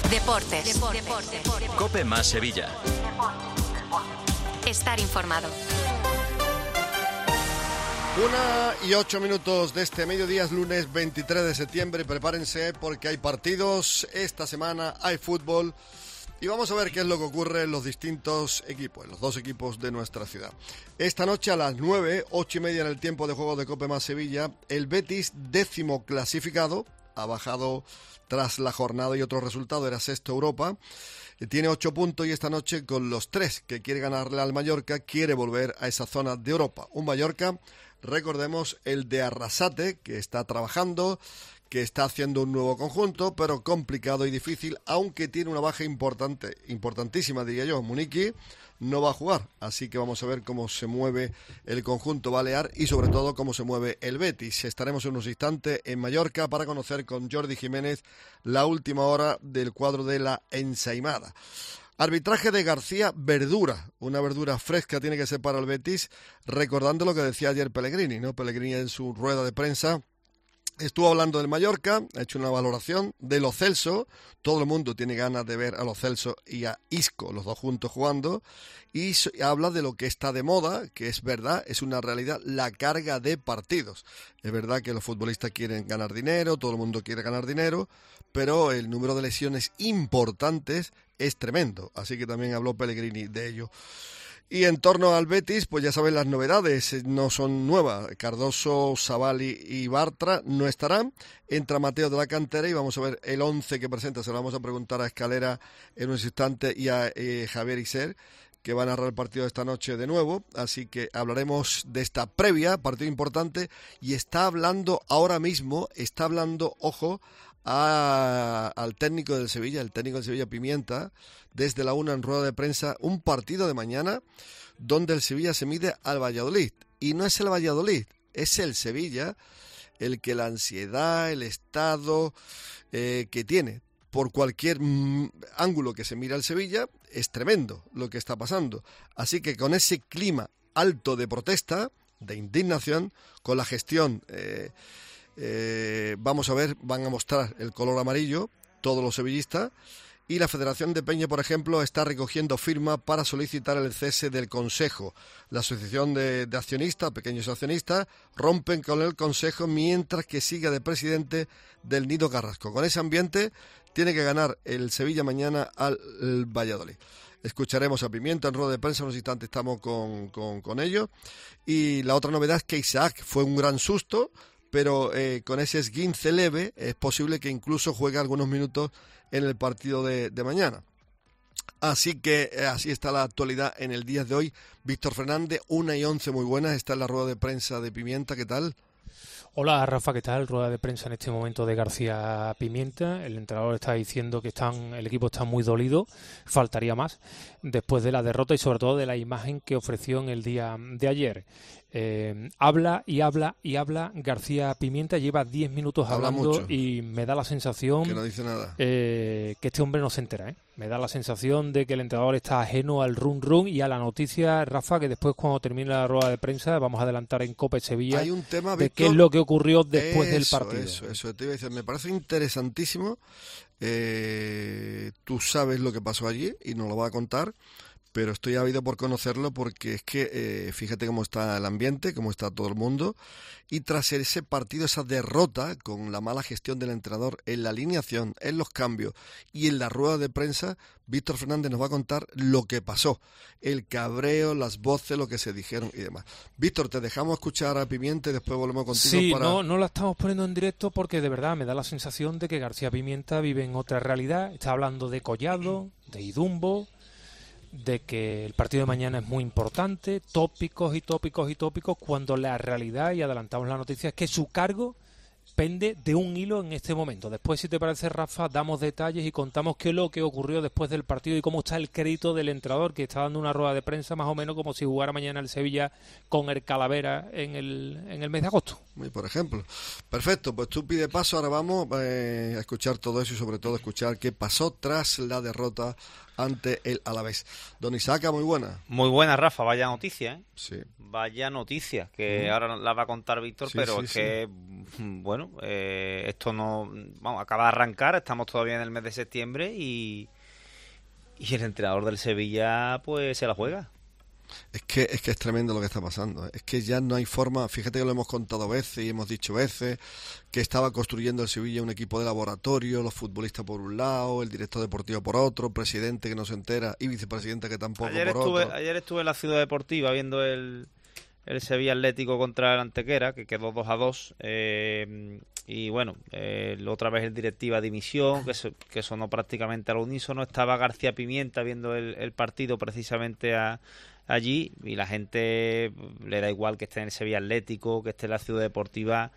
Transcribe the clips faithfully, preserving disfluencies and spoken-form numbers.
Deportes. Deportes. Deportes. COPE más Sevilla. Estar informado. Una y ocho minutos de este mediodía, es lunes veintitrés de septiembre. Prepárense porque hay partidos. Esta semana hay fútbol. Y vamos a ver qué es lo que ocurre en los distintos equipos, en los dos equipos de nuestra ciudad. Esta noche a las nueve, ocho y media en el tiempo de juego de COPE más Sevilla, el Betis, décimo clasificado, ha bajado tras la jornada y otro resultado, era sexto Europa, tiene ocho puntos y esta noche con los tres que quiere ganarle al Mallorca, quiere volver a esa zona de Europa. Un Mallorca, recordemos, el de Arrasate, que está trabajando, que está haciendo un nuevo conjunto, pero complicado y difícil, aunque tiene una baja importante, importantísima diría yo. Muniqui no va a jugar, así que vamos a ver cómo se mueve el conjunto balear y sobre todo cómo se mueve el Betis. Estaremos en unos instantes en Mallorca para conocer con Jordi Jiménez la última hora del cuadro de la ensaimada. Arbitraje de García Verdura, una verdura fresca tiene que ser para el Betis, recordando lo que decía ayer Pellegrini, ¿no? Pellegrini en su rueda de prensa estuvo hablando del Mallorca, ha hecho una valoración de Lo Celso. Todo el mundo tiene ganas de ver a Lo Celso y a Isco, los dos juntos jugando, y habla de lo que está de moda, que es verdad, es una realidad, la carga de partidos. Es verdad que los futbolistas quieren ganar dinero, todo el mundo quiere ganar dinero, pero el número de lesiones importantes es tremendo, así que también habló Pellegrini de ello. Y en torno al Betis, pues ya saben las novedades, no son nuevas. Cardoso, Savali y Bartra no estarán. Entra Mateo de la cantera y vamos a ver el once que presenta. Se lo vamos a preguntar a Escalera en un instante y a eh, Javier Iser, que va a narrar el partido de esta noche de nuevo. Así que hablaremos de esta previa, partido importante. Y está hablando ahora mismo, está hablando, ojo, a, al técnico del Sevilla, el técnico del Sevilla Pimienta, desde la una en rueda de prensa, un partido de mañana donde el Sevilla se mide al Valladolid. Y no es el Valladolid, es el Sevilla el que la ansiedad, el estado eh, que tiene por cualquier mm, ángulo que se mira al Sevilla, es tremendo lo que está pasando. Así que con ese clima alto de protesta, de indignación, con la gestión, eh, eh, vamos a ver, van a mostrar el color amarillo, todos los sevillistas. Y la Federación de Peña, por ejemplo, está recogiendo firmas para solicitar el cese del Consejo. La Asociación de, de Accionistas, pequeños accionistas, rompen con el Consejo mientras que siga de presidente del Nido Carrasco. Con ese ambiente tiene que ganar el Sevilla mañana al Valladolid. Escucharemos a Pimienta en rueda de prensa, en unos instantes estamos con, con, con ellos. Y la otra novedad es que Isaac fue un gran susto, pero eh, con ese esguince leve es posible que incluso juegue algunos minutos en el partido de, de mañana. Así que eh, así está la actualidad en el día de hoy. Víctor Fernández, una y once muy buenas, está en la rueda de prensa de Pimienta, ¿qué tal? Hola Rafa, ¿qué tal? Rueda de prensa en este momento de García Pimienta. El entrenador está diciendo que están, el equipo está muy dolido, faltaría más, después de la derrota y sobre todo de la imagen que ofreció en el día de ayer. Eh, habla y habla y habla García Pimienta, lleva diez minutos habla hablando mucho. Y me da la sensación que no dice nada. Eh, que este hombre no se entera, ¿eh? Me da la sensación de que el entrenador está ajeno al run run y a la noticia, Rafa, que después cuando termine la rueda de prensa vamos a adelantar en COPE Sevilla. Hay un tema, de Víctor, qué es lo que ocurrió después eso, del partido. Eso, eso, te iba a decir, me parece interesantísimo. Eh, tú sabes lo que pasó allí y nos lo va a contar, pero estoy ávido por conocerlo porque es que eh, fíjate cómo está el ambiente, cómo está todo el mundo, y tras ese partido, esa derrota con la mala gestión del entrenador en la alineación, en los cambios y en la rueda de prensa, Víctor Fernández nos va a contar lo que pasó, el cabreo, las voces, lo que se dijeron y demás. Víctor, te dejamos escuchar a Pimienta y después volvemos contigo. Sí, para... no, no la estamos poniendo en directo porque de verdad me da la sensación de que García Pimienta vive en otra realidad. Está hablando de Collado, de Idumbo, de que el partido de mañana es muy importante, tópicos y tópicos y tópicos, cuando la realidad, y adelantamos la noticia, es que su cargo pende de un hilo en este momento. Después, si te parece, Rafa, damos detalles y contamos qué es lo que ocurrió después del partido y cómo está el crédito del entrenador, que está dando una rueda de prensa más o menos como si jugara mañana el Sevilla con el Calavera en el, en el mes de agosto. Por ejemplo. Perfecto, pues tú pide paso, ahora vamos eh, a escuchar todo eso y sobre todo escuchar qué pasó tras la derrota ante el Alavés. Don Isaaca, muy buena. Muy buena, Rafa, vaya noticia, ¿eh? Sí. Vaya noticia, que uh-huh. ahora la va a contar Víctor, sí, pero sí, es sí. que, bueno, eh, esto no... Vamos, acaba de arrancar, estamos todavía en el mes de septiembre y, y el entrenador del Sevilla, pues, se la juega. Es que, es que es tremendo lo que está pasando. Es que ya no hay forma. Fíjate que lo hemos contado veces y hemos dicho veces que estaba construyendo el Sevilla un equipo de laboratorio, los futbolistas por un lado, el director deportivo por otro, presidente que no se entera y vicepresidente que tampoco ayer por estuve, otro. Ayer estuve en la Ciudad Deportiva viendo el, el Sevilla Atlético contra el Antequera, que quedó dos a dos. Eh, y bueno, eh, otra vez el directiva dimisión, que, so, que sonó prácticamente al unísono. Estaba García Pimienta viendo el, el partido precisamente a... allí, y la gente le da igual que esté en el Sevilla Atlético, que esté en la Ciudad Deportiva,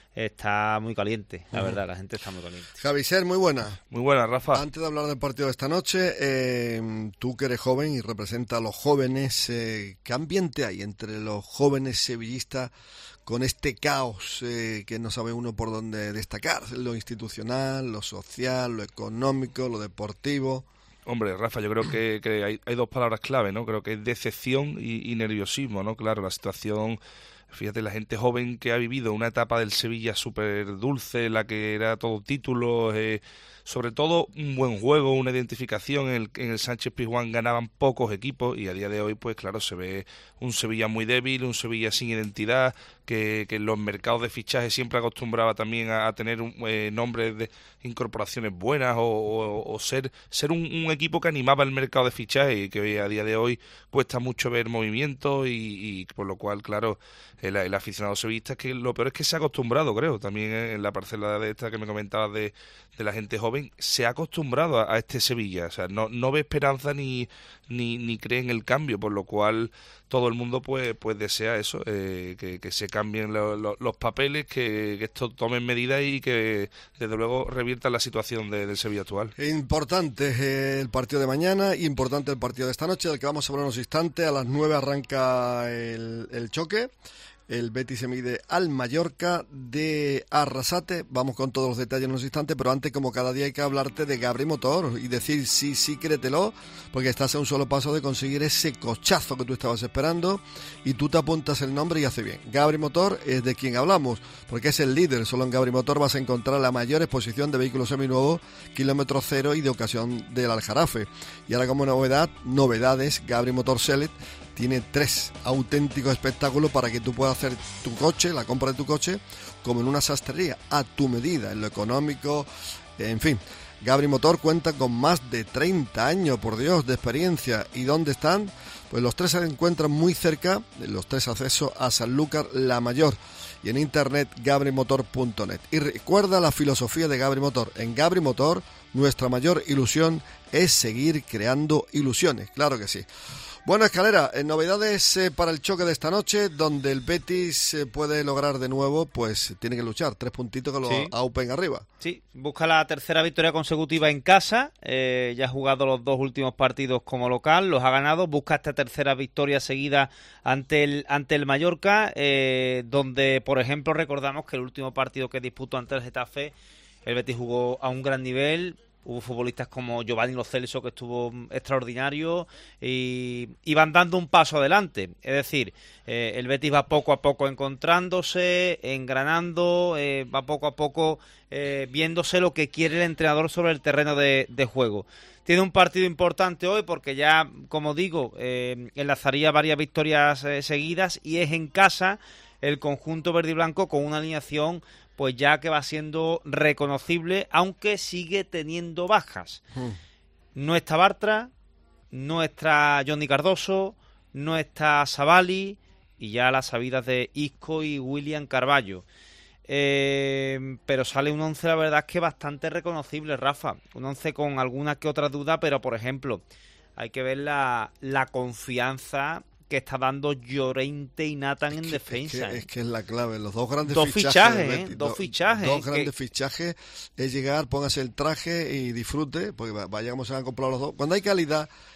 está muy caliente, la verdad, la gente está muy caliente. Javi Ser, muy buena. Muy buena, Rafa. Antes de hablar del partido de esta noche, eh, tú que eres joven y representas a los jóvenes, eh, ¿qué ambiente hay entre los jóvenes sevillistas con este caos eh, que no sabe uno por dónde destacar? Lo institucional, lo social, lo económico, lo deportivo... Hombre, Rafa, yo creo que, que hay, hay dos palabras clave, ¿no? Creo que es decepción y, y nerviosismo, ¿no? Claro, la situación, fíjate, la gente joven que ha vivido una etapa del Sevilla súper dulce, la que era todo títulos, eh, sobre todo un buen juego, una identificación. En el, en el Sánchez Pizjuán ganaban pocos equipos y a día de hoy, pues claro, se ve un Sevilla muy débil, un Sevilla sin identidad, que, que en los mercados de fichaje siempre acostumbraba también a, a tener un, eh, nombres de incorporaciones buenas o, o, o ser ser un, un equipo que animaba el mercado de fichaje y que hoy, a día de hoy cuesta mucho ver movimientos y, y por lo cual, claro, el, el aficionado sevillista, es que lo peor es que se ha acostumbrado, creo, también en la parcela de esta que me comentabas de, de la gente joven, se ha acostumbrado a, a este Sevilla, o sea, no, no ve esperanza ni, ni, ni cree en el cambio, por lo cual todo el mundo pues pues desea eso, eh, que, que se cambien lo, lo, los papeles, que, que esto tomen medidas y que desde luego revierta la situación de, del Sevilla actual. Importante eh, el partido de mañana, importante el partido de esta noche, del que vamos a hablar unos instantes. A las nueve arranca el, el choque. El Betis se mide al Mallorca de Arrasate. Vamos con todos los detalles en unos instantes, pero antes, como cada día, hay que hablarte de Gabri Motor y decir sí, sí, créetelo, porque estás a un solo paso de conseguir ese cochazo que tú estabas esperando y tú te apuntas el nombre y hace bien. Gabri Motor es de quien hablamos, porque es el líder. Solo en Gabri Motor vas a encontrar la mayor exposición de vehículos seminuevos, kilómetro cero y de ocasión del Aljarafe. Y ahora, como novedad, novedades, Gabri Motor Select tiene tres auténticos espectáculos para que tú puedas hacer tu coche, la compra de tu coche, como en una sastrería, a tu medida, en lo económico, en fin. Gabri Motor cuenta con más de treinta años, por Dios, de experiencia. ¿Y dónde están? Pues los tres se encuentran muy cerca, los tres accesos a Sanlúcar la Mayor, y en internet gabri motor punto net. Y recuerda la filosofía de Gabri Motor. En Gabri Motor, nuestra mayor ilusión es seguir creando ilusiones, claro que sí. Bueno, Escalera, eh, novedades eh, para el choque de esta noche, donde el Betis eh, puede lograr de nuevo, pues tiene que luchar, tres puntitos que lo sí. aupen arriba. Sí, busca la tercera victoria consecutiva en casa, eh, ya ha jugado los dos últimos partidos como local, los ha ganado, busca esta tercera victoria seguida ante el ante el Mallorca, eh, donde, por ejemplo, recordamos que el último partido que disputó ante el Getafe, el Betis jugó a un gran nivel. Hubo futbolistas como Giovanni Lo Celso, que estuvo extraordinario, y, y van dando un paso adelante. Es decir, eh, el Betis va poco a poco encontrándose, engranando, eh, va poco a poco eh, viéndose lo que quiere el entrenador sobre el terreno de, de juego. Tiene un partido importante hoy porque ya, como digo, eh, enlazaría varias victorias eh, seguidas y es en casa el conjunto verde y blanco con una alineación pues ya que va siendo reconocible, aunque sigue teniendo bajas. Mm. No está Bartra, no está Johnny Cardoso, no está Savali y ya las salidas de Isco y William Carballo. Eh, pero sale un once, la verdad es que bastante reconocible, Rafa. Un once con alguna que otra duda, pero por ejemplo, hay que ver la, la confianza que está dando Llorente y Nathan en que, defensa. Es que, es que es la clave. Los dos grandes dos fichajes. fichajes Betis, ¿eh? Dos do, fichajes. Dos grandes que... fichajes es llegar, póngase el traje y disfrute, porque vaya como se han comprado los dos. Cuando hay calidad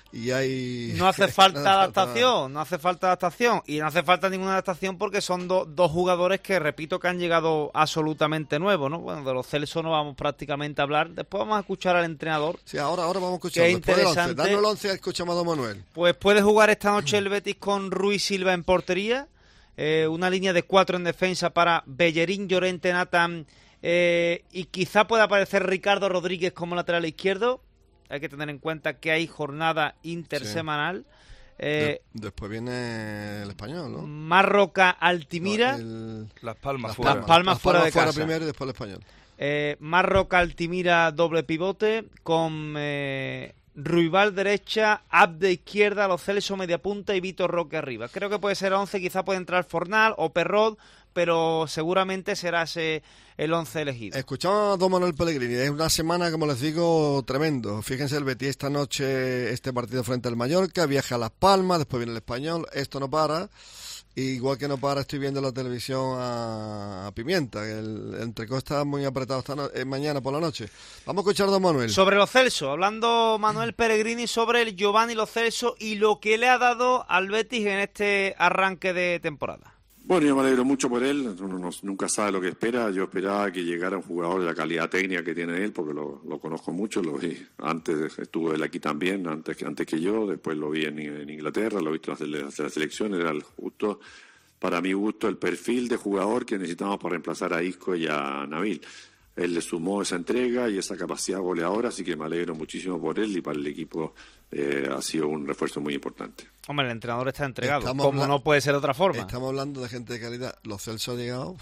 y hay... No hace falta no adaptación, no hace falta adaptación. Y no hace falta ninguna adaptación porque son do, dos jugadores que, repito, que han llegado absolutamente nuevos, ¿no? Bueno, de los Celso no vamos prácticamente a hablar. Después vamos a escuchar al entrenador. Sí, ahora, ahora vamos a escuchar. Qué Después del once. interesante. Danos el once, escuchamos a Don Manuel. Pues puede jugar esta noche el Betis con Ruiz Silva en portería. Eh, una línea de cuatro en defensa para Bellerín, Llorente, Nathan... Eh, y quizá pueda aparecer Ricardo Rodríguez como lateral izquierdo. Hay que tener en cuenta que hay jornada intersemanal. Sí. Eh, de, después viene el Español, ¿no? Marroca, Altimira. No, el, Las Palmas Las fuera. Palmas, Palmas fuera de fuera casa. Primero y después el Español. Eh, Marroca, Altimira, doble pivote con eh, Ruibal derecha, Abde izquierda, Lo Celso media punta y Vitor Roque arriba. Creo que puede ser once, quizá puede entrar Fornal o Perrot, pero seguramente será ese el once elegido. Escuchamos a Don Manuel Pellegrini. Es una semana, como les digo, tremendo. Fíjense, el Betis esta noche, este partido frente al Mallorca, viaja a Las Palmas, después viene el Español. Esto no para. Igual que no para, estoy viendo la televisión a, a Pimienta. El, el entrecó está muy apretado esta no, eh, mañana por la noche. Vamos a escuchar a Don Manuel. Sobre Lo Celso, hablando Manuel Pellegrini sobre el Giovanni Lo Celso y lo que le ha dado al Betis en este arranque de temporada. Bueno, yo me alegro mucho por él, uno no, nunca sabe lo que espera, yo esperaba que llegara un jugador de la calidad técnica que tiene él, porque lo, lo conozco mucho, lo vi antes, estuvo él aquí también, antes que antes que yo, después lo vi en, en Inglaterra, lo he visto en la, la selección, era el justo, para mi gusto, el perfil de jugador que necesitamos para reemplazar a Isco y a Nabil. Él le sumó esa entrega y esa capacidad goleadora, así que me alegro muchísimo por él y para el equipo eh, ha sido un refuerzo muy importante. Hombre, el entrenador está entregado, Estamos como no puede ser de otra forma. Estamos hablando de gente de calidad. Los Celso ha llegado.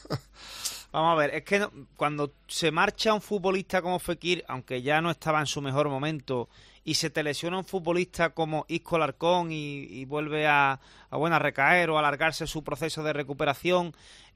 Vamos a ver, es que no, cuando se marcha un futbolista como Fekir, aunque ya no estaba en su mejor momento, y se te lesiona un futbolista como Isco Alarcón y, y vuelve a, a, bueno, a recaer o a alargarse su proceso de recuperación,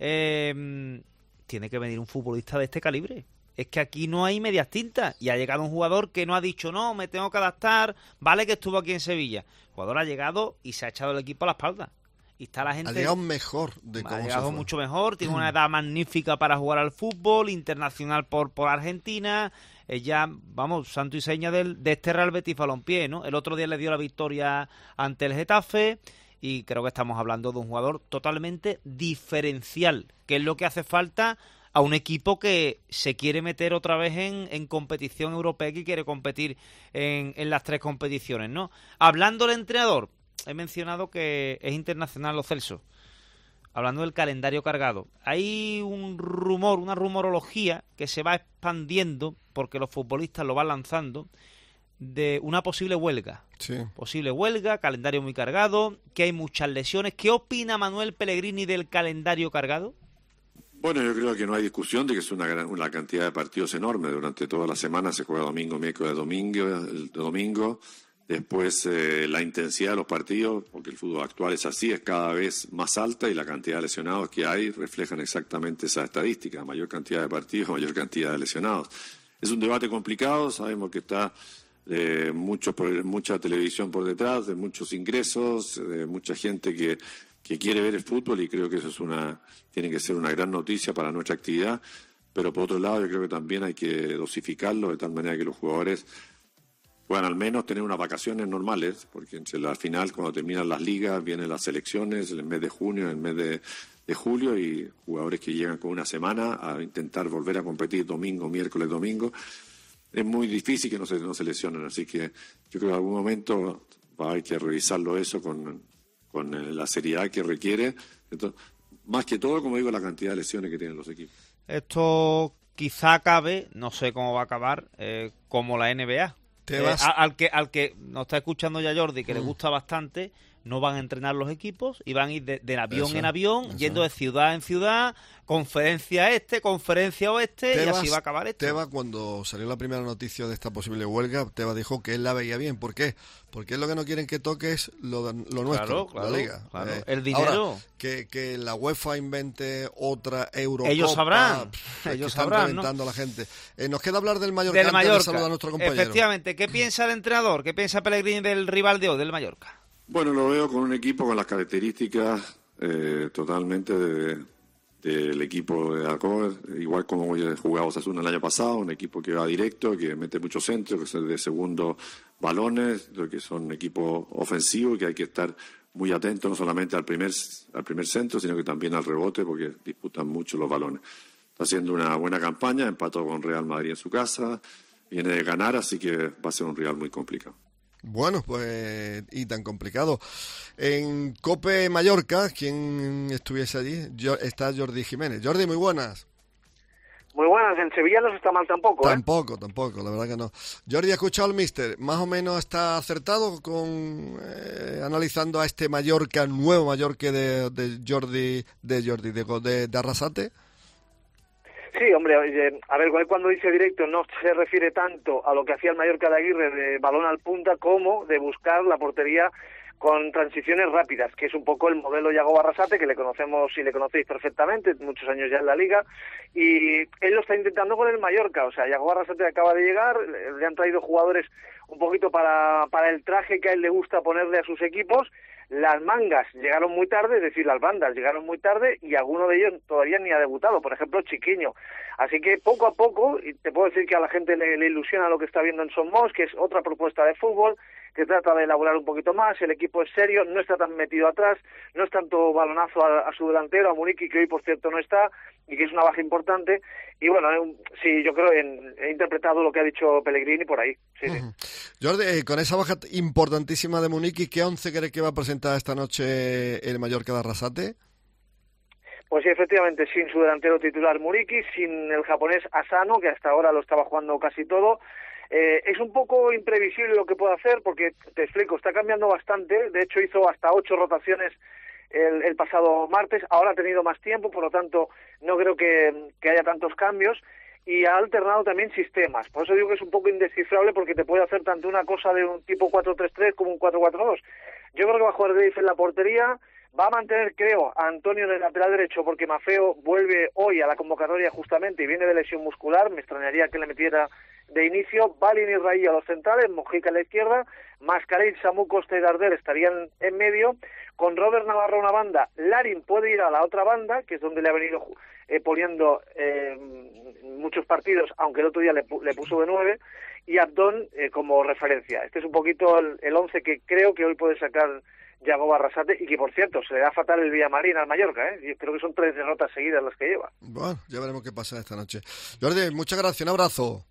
eh, tiene que venir un futbolista de este calibre. Es que aquí no hay medias tintas y ha llegado un jugador que no ha dicho no, me tengo que adaptar, vale que estuvo aquí en Sevilla. El jugador ha llegado y se ha echado el equipo a la espalda. Y está la gente... Ha llegado mejor de cómo Ha se llegado fue. mucho mejor, tiene una edad magnífica para jugar al fútbol, internacional por, por Argentina, es ya, vamos, santo y seña del, de este Real Betis Balompié, ¿no? El otro día le dio la victoria ante el Getafe y creo que estamos hablando de un jugador totalmente diferencial, que es lo que hace falta a un equipo que se quiere meter otra vez en, en competición europea, que quiere competir en, en las tres competiciones, ¿no? Hablando del entrenador, he mencionado que es internacional Lo Celso. Hablando del calendario cargado, hay un rumor, una rumorología que se va expandiendo, porque los futbolistas lo van lanzando, de una posible huelga. Sí. Posible huelga, calendario muy cargado, que hay muchas lesiones. ¿Qué opina Manuel Pellegrini del calendario cargado? Bueno, yo creo que no hay discusión de que es una gran, una cantidad de partidos enorme. Durante toda la semana se juega domingo, miércoles, domingo, el domingo. Después eh, la intensidad de los partidos, porque el fútbol actual es así, es cada vez más alta y la cantidad de lesionados que hay reflejan exactamente esa estadística. Mayor cantidad de partidos, mayor cantidad de lesionados. Es un debate complicado, sabemos que está eh, mucho, mucha televisión por detrás, de muchos ingresos, de mucha gente que... que quiere ver el fútbol y creo que eso es una tiene que ser una gran noticia para nuestra actividad, pero por otro lado yo creo que también hay que dosificarlo de tal manera que los jugadores puedan al menos tener unas vacaciones normales, porque al final cuando terminan las ligas vienen las selecciones en el mes de junio, en el mes de, de julio y jugadores que llegan con una semana a intentar volver a competir domingo, miércoles, domingo, es muy difícil que no se, no se lesionen, así que yo creo que en algún momento va a haber que revisarlo eso con con la seriedad que requiere. Entonces, más que todo, como digo, la cantidad de lesiones que tienen los equipos. Esto quizá acabe, no sé cómo va a acabar, eh, como la N B A. Te Eh, vas... a- al que al que nos está escuchando ya Jordi, que Mm. le gusta bastante, no van a entrenar los equipos y van a ir de, de avión Eso, en avión, eso. yendo de ciudad en ciudad, conferencia este, conferencia oeste, y Tebas, así va a acabar esto. Tebas, cuando salió la primera noticia de esta posible huelga, Tebas dijo que él la veía bien. ¿Por qué? Porque es lo que no quieren que toques lo, de- lo nuestro, Claro, claro, la liga. claro. Eh, El dinero. Ahora, que, que la UEFA invente otra Eurocopa. Ellos sabrán, pff, es ellos que están sabrán, ¿no? reventando a la gente. Eh, nos queda hablar del Mallorca. Del antes de Mallorca. saludar a nuestro compañero. Efectivamente, ¿qué piensa el entrenador? ¿Qué piensa Pellegrini del rival de hoy, del Mallorca? Bueno, lo veo con un equipo con las características eh, totalmente de, del equipo de Alcover, igual como jugaba Osasuna el año pasado, un equipo que va directo, que mete muchos centros, que son de segundo balones, que son equipos ofensivos, que hay que estar muy atentos no solamente al primer, al primer centro, sino que también al rebote, porque disputan mucho los balones. Está haciendo una buena campaña, empató con Real Madrid en su casa, viene de ganar, así que va a ser un rival muy complicado. Bueno, pues, y tan complicado. En Cope Mallorca, ¿quién estuviese allí? Yo, está Jordi Jiménez. Jordi, muy buenas. Muy buenas, en Sevilla no se está mal tampoco, ¿eh? Tampoco, tampoco, la verdad que no. Jordi, ¿ha escuchado al míster? ¿Más o menos está acertado con eh, analizando a este Mallorca, nuevo Mallorca de, de Jordi, de Jordi, de, de, de Arrasate? Sí, hombre, a ver, cuando dice directo no se refiere tanto a lo que hacía el Mallorca de Aguirre de balón al punta como de buscar la portería con transiciones rápidas, que es un poco el modelo Yago Arrasate, que le conocemos y le conocéis perfectamente, muchos años ya en la Liga, y él lo está intentando con el Mallorca. O sea, Yago Arrasate acaba de llegar, le han traído jugadores un poquito para, para el traje que a él le gusta ponerle a sus equipos. Las mangas llegaron muy tarde, es decir, las bandas llegaron muy tarde y alguno de ellos todavía ni ha debutado, por ejemplo, Chiquiño. Así que poco a poco, y te puedo decir que a la gente le, le ilusiona lo que está viendo en Somos, que es otra propuesta de fútbol, que trata de elaborar un poquito más, el equipo es serio, no está tan metido atrás, no es tanto balonazo a, a su delantero, a Muriqui, que hoy por cierto no está, y que es una baja importante, y bueno, eh, sí, yo creo que he interpretado lo que ha dicho Pellegrini por ahí, sí, uh-huh. sí. Jordi, eh, con esa baja importantísima de Muriqui, ¿qué once cree que va a presentar esta noche el Mallorca de Arrasate? Pues sí, efectivamente, sin su delantero titular Muriqui, sin el japonés Asano, que hasta ahora lo estaba jugando casi todo. Eh, es un poco imprevisible lo que puede hacer, porque, te explico, está cambiando bastante. De hecho, hizo hasta ocho rotaciones el, el pasado martes. Ahora ha tenido más tiempo, por lo tanto, no creo que, que haya tantos cambios. Y ha alternado también sistemas. Por eso digo que es un poco indescifrable, porque te puede hacer tanto una cosa de un tipo cuatro tres tres como un cuatro cuatro dos. Yo creo que va a jugar Dave en la portería. Va a mantener, creo, a Antonio en el lateral derecho, porque Maffeo vuelve hoy a la convocatoria justamente y viene de lesión muscular. Me extrañaría que le metiera de inicio. Balin y Raí a los centrales, Mojica a la izquierda, Mascarell, Samu Costa y Darder estarían en medio. Con Robert Navarro a una banda, Larin puede ir a la otra banda, que es donde le ha venido eh, poniendo eh, muchos partidos, aunque el otro día le, le puso de nueve, y Abdón eh, como referencia. Este es un poquito el, el once que creo que hoy puede sacar Yago Arrasate, y que por cierto se le da fatal el Villamarín al Mallorca, ¿eh? Yo creo que son tres derrotas seguidas las que lleva. Bueno, ya veremos qué pasa esta noche. Jordi, muchas gracias, un abrazo.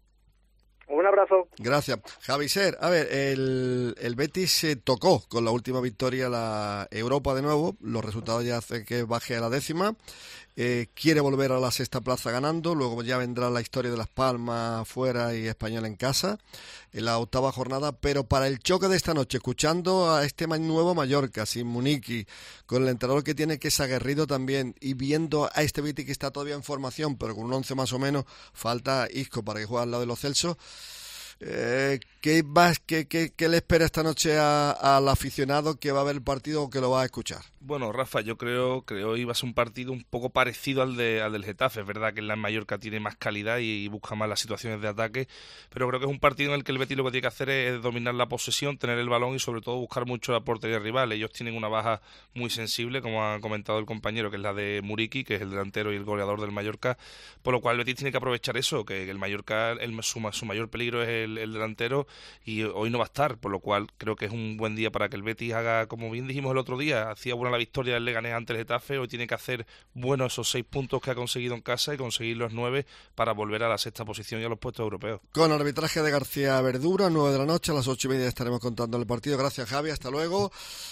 Un abrazo. Gracias. Javi Ser, a ver, el, el Betis se tocó con la última victoria la Europa de nuevo, los resultados ya hacen que baje a la décima, eh, quiere volver a la sexta plaza ganando, luego ya vendrá la historia de Las Palmas fuera y Español en casa, en la octava jornada, pero para el choque de esta noche, escuchando a este nuevo Mallorca, sin Muniqui, con el entrenador que tiene, que es aguerrido también, y viendo a este Betis que está todavía en formación, pero con un once más o menos, falta Isco para que juegue al lado de los Celsos. Eh, ¿qué, vas, qué, qué, ¿Qué le espera esta noche al aficionado que va a ver el partido o que lo va a escuchar? Bueno, Rafa, yo creo que hoy va a ser un partido un poco parecido al, de, al del Getafe. Es verdad que en la Mallorca tiene más calidad y, y busca más las situaciones de ataque, pero creo que es un partido en el que el Betis lo que tiene que hacer es dominar la posesión, tener el balón y sobre todo buscar mucho la portería rival. Ellos tienen una baja muy sensible, como ha comentado el compañero, que es la de Muriqui, que es el delantero y el goleador del Mallorca, por lo cual el Betis tiene que aprovechar eso, que el Mallorca, el, su, su mayor peligro es el, el delantero, y hoy no va a estar, por lo cual creo que es un buen día para que el Betis haga, como bien dijimos el otro día, hacía buena la victoria del Leganés ante el Getafe, hoy tiene que hacer buenos esos seis puntos que ha conseguido en casa y conseguir los nueve para volver a la sexta posición y a los puestos europeos. Con arbitraje de García Verdura, nueve de la noche, a las ocho y media estaremos contando el partido. Gracias, Javi, hasta luego.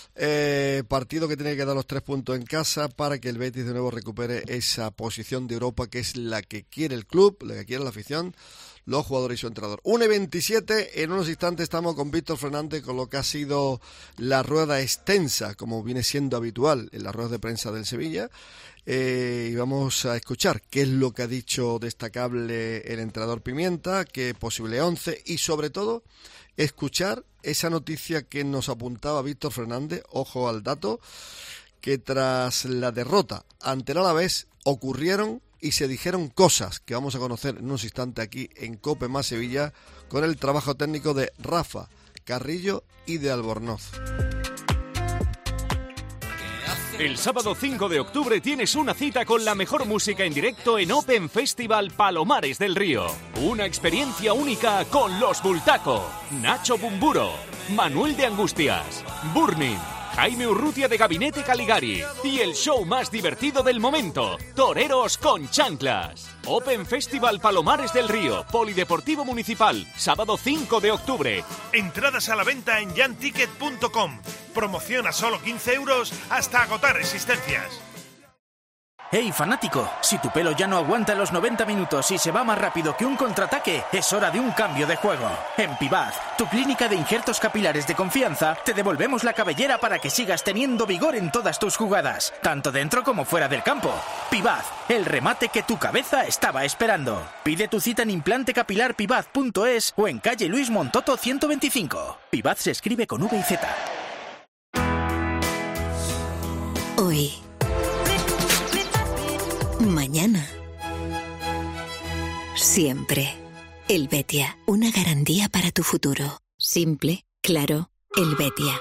Eh, partido que tiene que dar los tres puntos en casa para que el Betis de nuevo recupere esa posición de Europa, que es la que quiere el club, la que quiere la afición, los jugadores y su entrenador. una y veintisiete, en unos instantes estamos con Víctor Fernández con lo que ha sido la rueda extensa, como viene siendo habitual en las ruedas de prensa del Sevilla, eh, y vamos a escuchar qué es lo que ha dicho destacable el entrenador Pimienta, qué posible once, y sobre todo escuchar esa noticia que nos apuntaba Víctor Fernández, ojo al dato, que tras la derrota ante el Alavés ocurrieron y se dijeron cosas que vamos a conocer en unos instantes aquí en Cope Más Sevilla con el trabajo técnico de Rafa Carrillo y de Albornoz. Que hace El sábado cinco de octubre tienes una cita con la mejor música en directo en Open Festival Palomares del Río. Una experiencia única con Los Bultaco, Nacho Bumburo, Manuel de Angustias, Burning, Jaime Urrutia de Gabinete Caligari y el show más divertido del momento, Toreros con Chanclas. Open Festival Palomares del Río, Polideportivo Municipal, sábado cinco de octubre. Entradas a la venta en yanticket punto com. Promoción a solo quince euros hasta agotar existencias. ¡Hey, fanático! Si tu pelo ya no aguanta los noventa minutos y se va más rápido que un contraataque, es hora de un cambio de juego. En Pivaz, tu clínica de injertos capilares de confianza, te devolvemos la cabellera para que sigas teniendo vigor en todas tus jugadas, tanto dentro como fuera del campo. Pivaz, el remate que tu cabeza estaba esperando. Pide tu cita en implante capilar pivaz punto es o en calle Luis Montoto ciento veinticinco. Pivaz se escribe con V y Z. Hoy. Mañana. Siempre. Helvetia, una garantía para tu futuro. Simple, claro, Helvetia.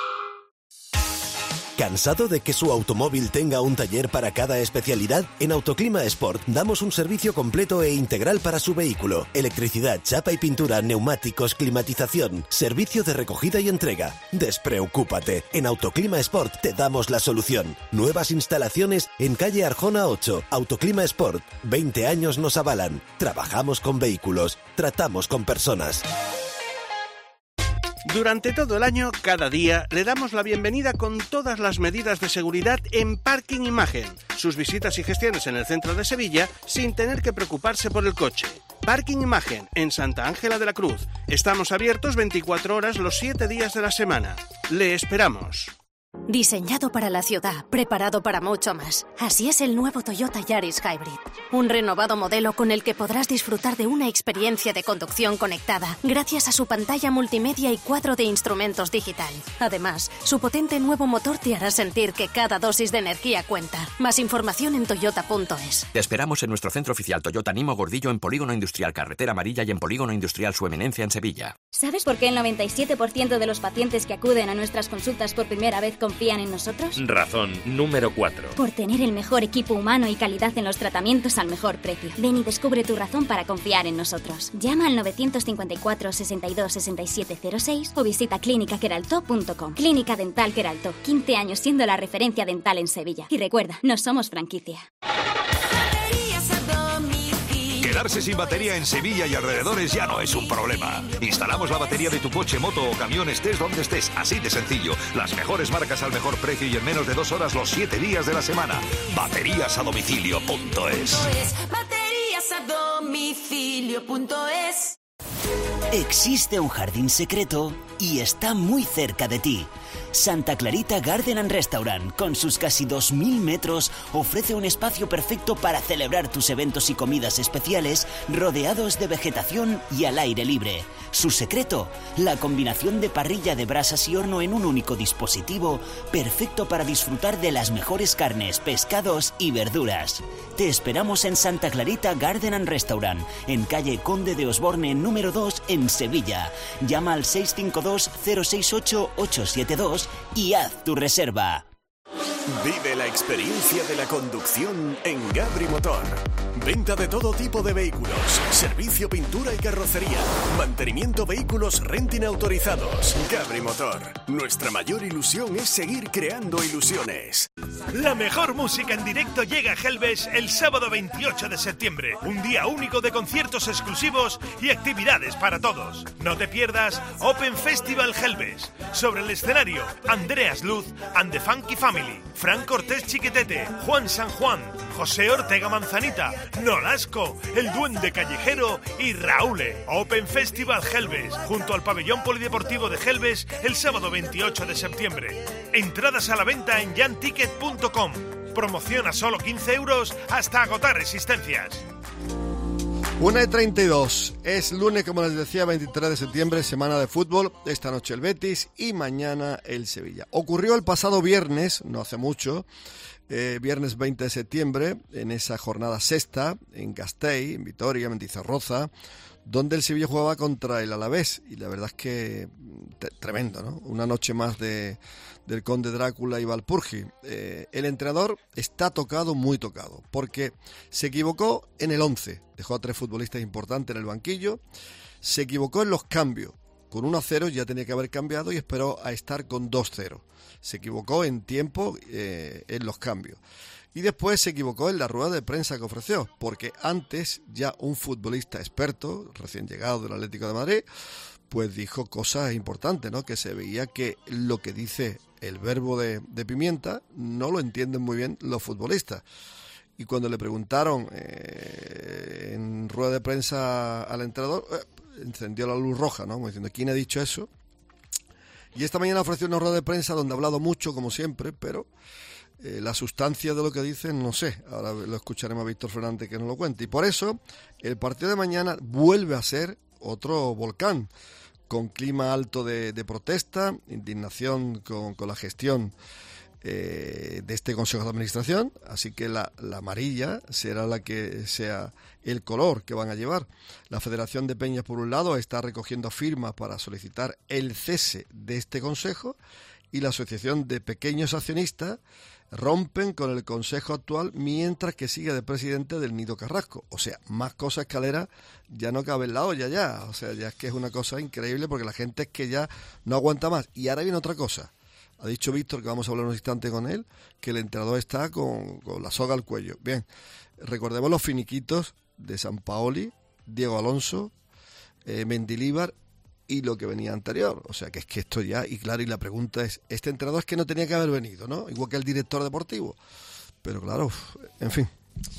¿Cansado de que su automóvil tenga un taller para cada especialidad? En Autoclima Sport damos un servicio completo e integral para su vehículo. Electricidad, chapa y pintura, neumáticos, climatización, servicio de recogida y entrega. Despreocúpate, en Autoclima Sport te damos la solución. Nuevas instalaciones en calle Arjona ocho. Autoclima Sport, veinte años nos avalan. Trabajamos con vehículos, tratamos con personas. Durante todo el año, cada día, le damos la bienvenida con todas las medidas de seguridad en Parking Imagen. Sus visitas y gestiones en el centro de Sevilla sin tener que preocuparse por el coche. Parking Imagen, en Santa Ángela de la Cruz. Estamos abiertos veinticuatro horas los siete días de la semana. Le esperamos. Diseñado para la ciudad, preparado para mucho más. Así es el nuevo Toyota Yaris Hybrid. Un renovado modelo con el que podrás disfrutar de una experiencia de conducción conectada gracias a su pantalla multimedia y cuadro de instrumentos digital. Además, su potente nuevo motor te hará sentir que cada dosis de energía cuenta. Más información en toyota punto es. Te esperamos en nuestro centro oficial Toyota Nimo Gordillo en Polígono Industrial Carretera Amarilla y en Polígono Industrial Su Eminencia en Sevilla. ¿Sabes por qué el noventa y siete por ciento de los pacientes que acuden a nuestras consultas por primera vez confían en nosotros? Razón número cuatro. Por tener el mejor equipo humano y calidad en los tratamientos al mejor precio. Ven y descubre tu razón para confiar en nosotros. Llama al novecientos cincuenta y cuatro, sesenta y dos, sesenta y siete cero seis o visita clínica queralto punto com. Clínica Dental Queralto, quince años siendo la referencia dental en Sevilla. Y recuerda, no somos franquicia. Quedarse sin batería en Sevilla y alrededores ya no es un problema. Instalamos la batería de tu coche, moto o camión estés donde estés, así de sencillo. Las mejores marcas al mejor precio y en menos de dos horas los siete días de la semana. Baterías a domicilio punto es. Baterías a domicilio punto es. Existe un jardín secreto y está muy cerca de ti. Santa Clarita Garden and Restaurant, con sus casi dos mil metros, ofrece un espacio perfecto para celebrar tus eventos y comidas especiales rodeados de vegetación y al aire libre. Su secreto, la combinación de parrilla de brasas y horno en un único dispositivo, perfecto para disfrutar de las mejores carnes, pescados y verduras. Te esperamos en Santa Clarita Garden and Restaurant, en calle Conde de Osborne número dos en Sevilla. Llama al seis cinco dos, cero seis ocho, ocho siete dos y haz tu reserva. Vive la experiencia de la conducción en Gabri Motor. Venta de todo tipo de vehículos, servicio, pintura y carrocería, mantenimiento vehículos renting autorizados. Gabri Motor. Nuestra mayor ilusión es seguir creando ilusiones. La mejor música en directo llega a Helves el sábado veintiocho de septiembre. Un día único de conciertos exclusivos y actividades para todos. No te pierdas Open Festival Helves. Sobre el escenario, Andreas Luz and the Funky Family, Fran Cortés Chiquetete, Juan San Juan, José Ortega Manzanita, Nolasco, El Duende Callejero y Raúl. Open Festival Helves, junto al pabellón polideportivo de Helves, el sábado veintiocho de septiembre. Entradas a la venta en yanticket punto com. Promoción a solo quince euros hasta agotar existencias. una y treinta y dos. Es lunes, como les decía, veintitrés de septiembre, semana de fútbol. Esta noche el Betis y mañana el Sevilla. Ocurrió el pasado viernes, no hace mucho, eh, viernes veinte de septiembre, en esa jornada sexta, en Gasteiz, en Vitoria, Mendizorroza, donde el Sevilla jugaba contra el Alavés, y la verdad es que t- tremendo, ¿no? Una noche más de del Conde Drácula y Valpurgi. Eh, el entrenador está tocado, muy tocado, porque se equivocó en el once, dejó a tres futbolistas importantes en el banquillo, se equivocó en los cambios, con uno a cero ya tenía que haber cambiado y esperó a estar con dos cero. Se equivocó en tiempo eh, en los cambios. Y después se equivocó en la rueda de prensa que ofreció, porque antes ya un futbolista experto, recién llegado del Atlético de Madrid, pues dijo cosas importantes, ¿no? Que se veía que lo que dice el verbo de, de Pimienta no lo entienden muy bien los futbolistas. Y cuando le preguntaron eh, en rueda de prensa al entrenador, eh, encendió la luz roja, ¿no? Como diciendo, ¿quién ha dicho eso? Y esta mañana ofreció una rueda de prensa donde ha hablado mucho, como siempre, pero eh, la sustancia de lo que dice, no sé. Ahora lo escucharemos a Víctor Fernández que nos lo cuente. Y por eso, el partido de mañana vuelve a ser otro volcán, con clima alto de, de protesta, indignación con, con la gestión eh, de este Consejo de Administración, así que la, la amarilla será la que sea el color que van a llevar. La Federación de Peñas, por un lado, está recogiendo firmas para solicitar el cese de este Consejo, y la Asociación de Pequeños Accionistas rompen con el Consejo actual mientras que sigue de presidente del Nido Carrasco. O sea, más cosas escalera ya no cabe en la olla ya. O sea, ya es que es una cosa increíble porque la gente es que ya no aguanta más. Y ahora viene otra cosa. Ha dicho Víctor, que vamos a hablar un instante con él, que el entrenador está con, con la soga al cuello. Bien, recordemos los finiquitos de Sampaoli, Diego Alonso, eh, Mendilibar y lo que venía anterior. O sea, que es que esto ya, y claro, y la pregunta es, este entrenador es que no tenía que haber venido, ¿no? Igual que el director deportivo. Pero claro, uf, en fin.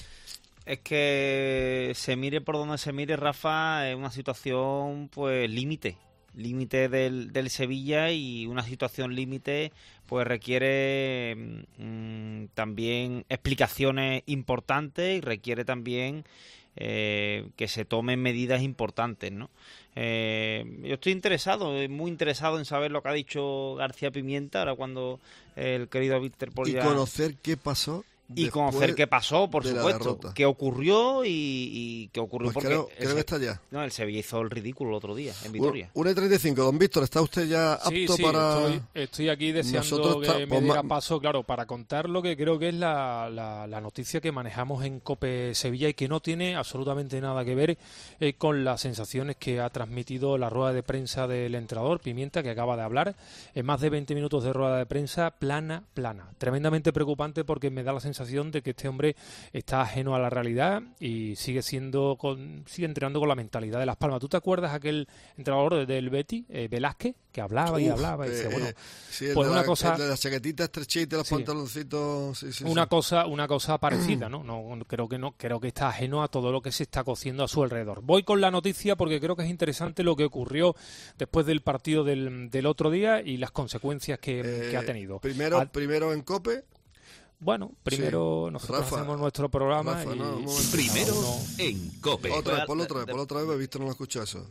Es que se mire por donde se mire, Rafa, es una situación, pues, límite. Límite del, del Sevilla, y una situación límite pues requiere mmm, también explicaciones importantes, y requiere también eh, que se tomen medidas importantes, ¿no? Eh, yo estoy interesado, muy interesado en saber lo que ha dicho García Pimienta, ahora cuando el querido Víctor Y conocer qué pasó. Y conocer qué pasó, por supuesto, qué ocurrió y, y qué ocurrió. Pues porque creo, creo el, que está ya. No, el Sevilla hizo el ridículo el otro día, en Vitoria. una y treinta y cinco, don Víctor, ¿está usted ya apto sí, sí, para...? Estoy, estoy aquí deseando Nosotros que está, me diera paso, claro, para contar lo que creo que es la, la, la noticia que manejamos en COPE Sevilla y que no tiene absolutamente nada que ver eh, con las sensaciones que ha transmitido la rueda de prensa del entrenador Pimienta, que acaba de hablar. En más de veinte minutos de rueda de prensa, plana, plana. Tremendamente preocupante, porque me da la sensación de que este hombre está ajeno a la realidad y sigue siendo con, sigue entrenando con la mentalidad de Las Palmas. ¿Tú te acuerdas aquel entrenador del Betis, eh, Velázquez, que hablaba Uf, y hablaba y decía, eh, bueno, sí, pues de una la, cosa, de las chaquetitas estrechitas, los sí, pantaloncitos, sí, sí, una sí. cosa, una cosa parecida, ¿no? No creo que no, creo que está ajeno a todo lo que se está cociendo a su alrededor. Voy con la noticia porque creo que es interesante lo que ocurrió después del partido del, del otro día y las consecuencias que, eh, que ha tenido. Primero, Al, primero en COPE. Bueno, primero sí. nosotros Rafa, hacemos nuestro programa Rafa, y... no, primero no. en COPE. Otra vez, por otra vez, por otra vez, Víctor no lo escuchó eso.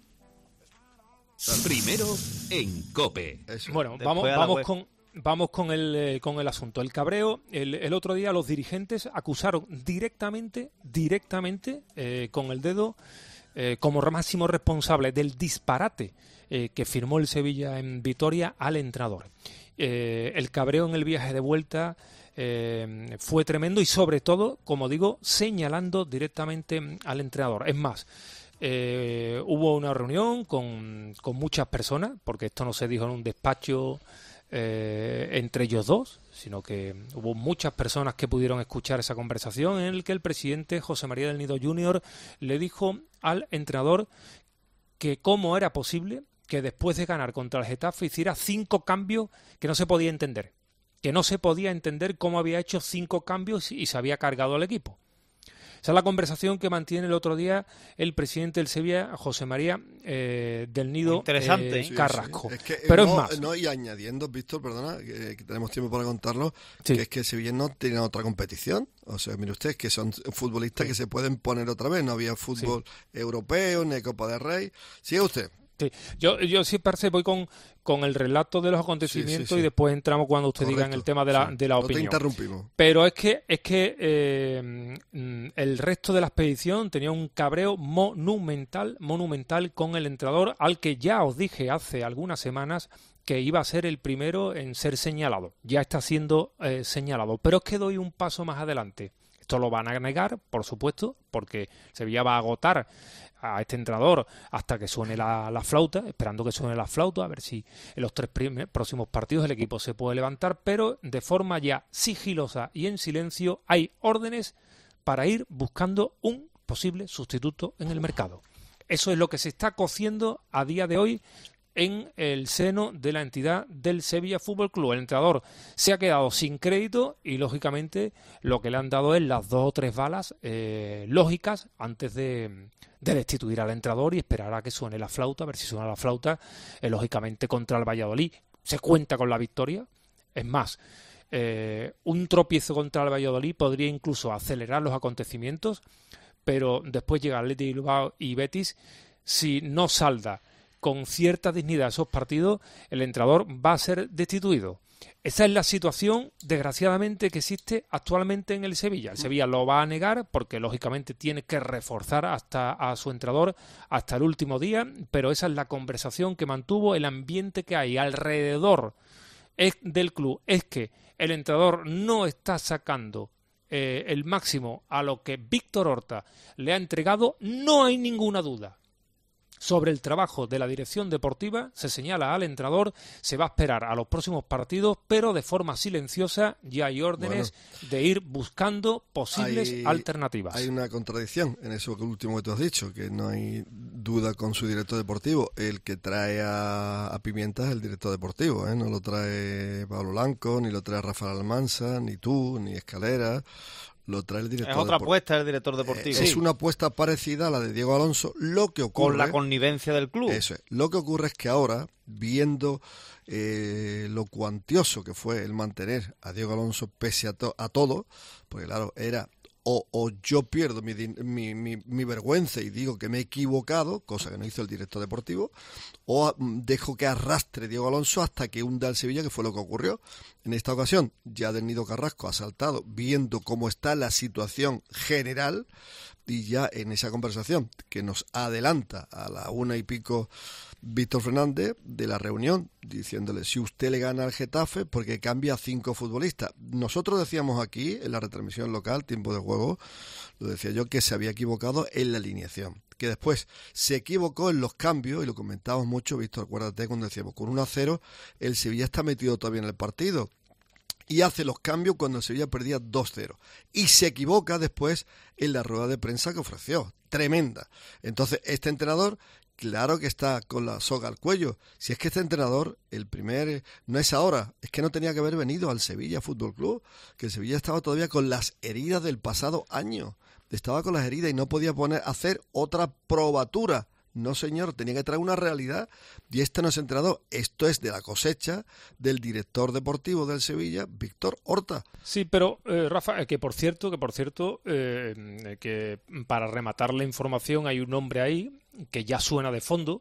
Primero en COPE. Eso. Bueno, Después vamos, vamos con... Vamos con el, eh, con el asunto. El cabreo, el, el otro día los dirigentes acusaron directamente, directamente, eh, con el dedo, eh, como máximo responsable del disparate eh, que firmó el Sevilla en Vitoria al entrenador. Eh, el cabreo en el viaje de vuelta eh, fue tremendo y, sobre todo, como digo, señalando directamente al entrenador. Es más, eh, hubo una reunión con, con muchas personas, porque esto no se dijo en un despacho eh, entre ellos dos, sino que hubo muchas personas que pudieron escuchar esa conversación en la que el presidente José María del Nido junior le dijo al entrenador que cómo era posible que después de ganar contra el Getafe hiciera cinco cambios que no se podía entender. Que no se podía entender cómo había hecho cinco cambios y se había cargado al equipo. Esa es la conversación que mantiene el otro día el presidente del Sevilla, José María eh, del Nido Interesante. eh, Sí, Carrasco. sí. Es que, Pero no, es más. No, y añadiendo, Víctor, perdona, que, que tenemos tiempo para contarlo, Sí. que es que Sevilla no tiene otra competición. O sea, mire usted, que son futbolistas sí. que se pueden poner otra vez. No había fútbol sí. europeo, ni Copa del Rey. Sigue usted. Sí. Yo, yo sí parece voy con, con el relato de los acontecimientos sí, sí, sí. y después entramos cuando usted Correcto. diga en el tema de la, sí. de la no opinión. No te interrumpimos. Pero es que es que eh, el resto de la expedición tenía un cabreo monumental, monumental con el entrenador, al que ya os dije hace algunas semanas que iba a ser el primero en ser señalado. Ya está siendo eh, señalado. Pero es que doy un paso más adelante. Esto lo van a negar, por supuesto, porque Sevilla va a agotar a este entrenador hasta que suene la, la flauta, esperando que suene la flauta, a ver si en los tres primer, próximos partidos el equipo se puede levantar, pero de forma ya sigilosa y en silencio hay órdenes para ir buscando un posible sustituto en el mercado. Eso es lo que se está cociendo a día de hoy en el seno de la entidad del Sevilla Fútbol Club. El entrenador se ha quedado sin crédito y, lógicamente, lo que le han dado es las dos o tres balas eh, lógicas antes de, de destituir al entrenador y esperar a que suene la flauta, a ver si suena la flauta, eh, lógicamente, contra el Valladolid. Se cuenta con la victoria. Es más, eh, un tropiezo contra el Valladolid podría incluso acelerar los acontecimientos, pero después llega Athletic Bilbao y Betis. Si no salda con cierta dignidad esos partidos, el entrenador va a ser destituido. Esa es la situación, desgraciadamente, que existe actualmente en el Sevilla. El Sevilla lo va a negar porque, lógicamente, tiene que reforzar hasta a su entrenador hasta el último día, pero esa es la conversación que mantuvo, el ambiente que hay alrededor del club. Es que el entrenador no está sacando eh, el máximo a lo que Víctor Horta le ha entregado. No hay ninguna duda sobre el trabajo de la dirección deportiva, se señala al entrenador, se va a esperar a los próximos partidos, pero de forma silenciosa ya hay órdenes bueno, de ir buscando posibles hay, alternativas. Hay una contradicción en eso último que tú has dicho, que no hay duda con su director deportivo. El que trae a, a Pimienta es el director deportivo, ¿eh? No lo trae Pablo Blanco, ni lo trae Rafael Almansa, ni tú, ni Escalera. Lo trae el director. Es otra apuesta del director deportivo. Eh, es una apuesta parecida a la de Diego Alonso. Lo que ocurre, con la connivencia del club. Eso es. Lo que ocurre es que ahora, viendo eh, lo cuantioso que fue el mantener a Diego Alonso pese a, to- a todo, porque claro, era o, o yo pierdo mi, mi, mi, mi vergüenza y digo que me he equivocado, cosa que no hizo el director deportivo, o dejo que arrastre Diego Alonso hasta que hunda al Sevilla, que fue lo que ocurrió. En esta ocasión, ya del Nido Carrasco ha saltado, viendo cómo está la situación general, y ya en esa conversación que nos adelanta a la una y pico Víctor Fernández de la reunión, diciéndole, si usted le gana al Getafe, porque cambia a cinco futbolistas. Nosotros decíamos aquí, en la retransmisión local, tiempo de juego, lo decía yo, que se había equivocado en la alineación, que después se equivocó en los cambios, y lo comentábamos mucho, Víctor, acuérdate cuando decíamos, con uno a cero, el Sevilla está metido todavía en el partido, y hace los cambios cuando el Sevilla perdía dos cero. Y se equivoca después en la rueda de prensa que ofreció. Tremenda. Entonces, este entrenador, claro que está con la soga al cuello. Si es que este entrenador, el primer, no es ahora, es que no tenía que haber venido al Sevilla Fútbol Club, que el Sevilla estaba todavía con las heridas del pasado año. Estaba con las heridas y no podía poner hacer otra probatura. No, señor, tenía que traer una realidad, y este no es entrenador, esto es de la cosecha del director deportivo del Sevilla, Víctor Horta. Sí, pero eh, Rafa, que por cierto, que por cierto, eh, que para rematar la información hay un nombre ahí que ya suena de fondo.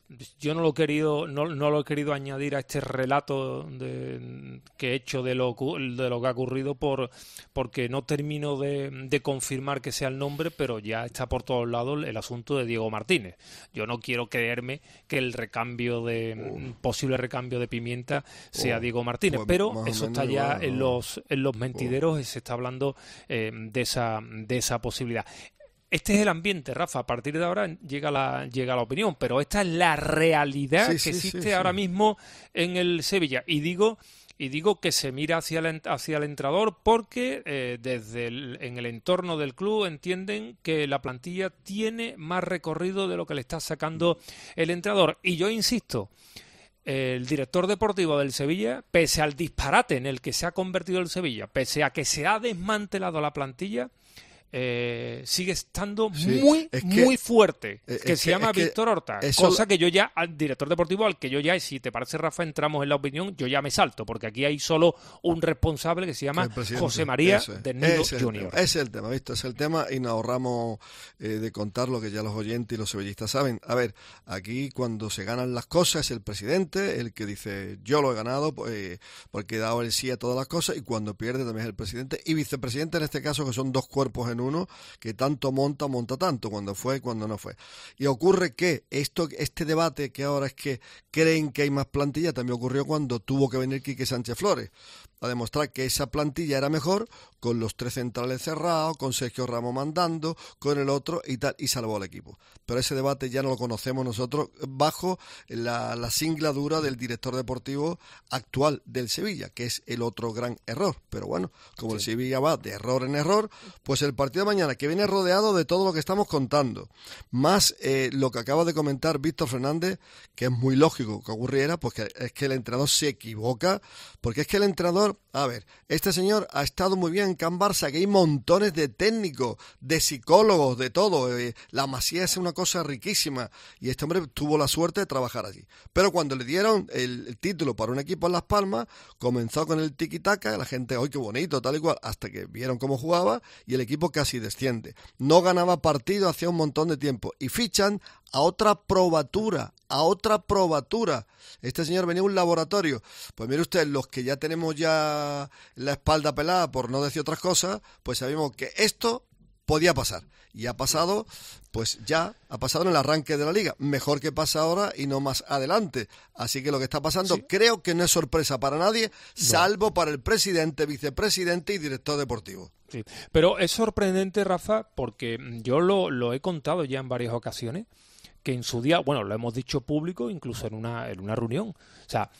Yo no lo he querido, no, no lo he querido añadir a este relato de, que he hecho de lo, de lo que ha ocurrido por porque no termino de, de confirmar que sea el nombre, pero ya está por todos lados el asunto de Diego Martínez. Yo no quiero creerme que el recambio de oh. posible recambio de Pimienta sea oh. Diego Martínez, pues pero eso está ya igual, en ¿no? los en los mentideros, oh. se está hablando eh, de esa de esa posibilidad. Este es el ambiente, Rafa. A partir de ahora llega la llega la opinión, pero esta es la realidad sí, que sí, existe sí, ahora sí. mismo en el Sevilla. Y digo y digo que se mira hacia el, hacia el entrenador porque eh, desde el, en el entorno del club entienden que la plantilla tiene más recorrido de lo que le está sacando el entrenador. Y yo insisto, el director deportivo del Sevilla, pese al disparate en el que se ha convertido el Sevilla, pese a que se ha desmantelado la plantilla, eh, sigue estando Sí, muy, es que- muy fuerte, es que que- se llama es que Víctor Horta, eso- cosa que yo ya, al director deportivo, al que yo ya, y si te parece, Rafa, entramos en la opinión, yo ya me salto, porque aquí hay solo un responsable que se llama El presidente. José María Eso es. del Nido Ese es el Junior. tema, Ese es el tema, ¿viste? Ese es el tema y nos ahorramos eh, de contar lo que ya los oyentes y los sevillistas saben. A ver, aquí cuando se ganan las cosas es el presidente el que dice yo lo he ganado pues, porque he dado el sí a todas las cosas, y cuando pierde también es el presidente y vicepresidente en este caso, que son dos cuerpos en uno, que tanto monta, monta tanto, cuando fue y cuando no fue. Y ocurre que esto, este debate que ahora es que creen que hay más plantilla, también ocurrió cuando tuvo que venir Quique Sánchez Flores a demostrar que esa plantilla era mejor, con los tres centrales cerrados, con Sergio Ramos mandando, con el otro y tal, y salvó al equipo. Pero ese debate ya no lo conocemos nosotros bajo la, la singladura del director deportivo actual del Sevilla, que es el otro gran error. Pero bueno, como sí. el Sevilla va de error en error, pues el partido de mañana, que viene rodeado de todo lo que estamos contando, más eh, lo que acaba de comentar Víctor Fernández, que es muy lógico que ocurriera, pues que es que el entrenador se equivoca, porque es que el entrenador, a ver, este señor ha estado muy bien en Can Barça, que hay montones de técnicos, de psicólogos, de todo. Eh, la Masía es una cosa riquísima y este hombre tuvo la suerte de trabajar allí. Pero cuando le dieron el, el título para un equipo en Las Palmas, comenzó con el tiki-taka, la gente, ¡ay, qué bonito!, tal y cual, hasta que vieron cómo jugaba y el equipo casi desciende. No ganaba partido hacía un montón de tiempo y fichan a otra probatura, a otra probatura. Este señor venía a un laboratorio. Pues mire usted, los que ya tenemos ya la espalda pelada, por no decir otras cosas, pues sabemos que esto podía pasar. Y ha pasado, pues ya ha pasado en el arranque de la liga. Mejor que pasa ahora y no más adelante. Así que lo que está pasando sí. creo que no es sorpresa para nadie, no. salvo para el presidente, vicepresidente y director deportivo. Sí, pero es sorprendente, Rafa, porque yo lo, lo he contado ya en varias ocasiones, que en su día, bueno, lo hemos dicho público, incluso en una, en una reunión. O sea,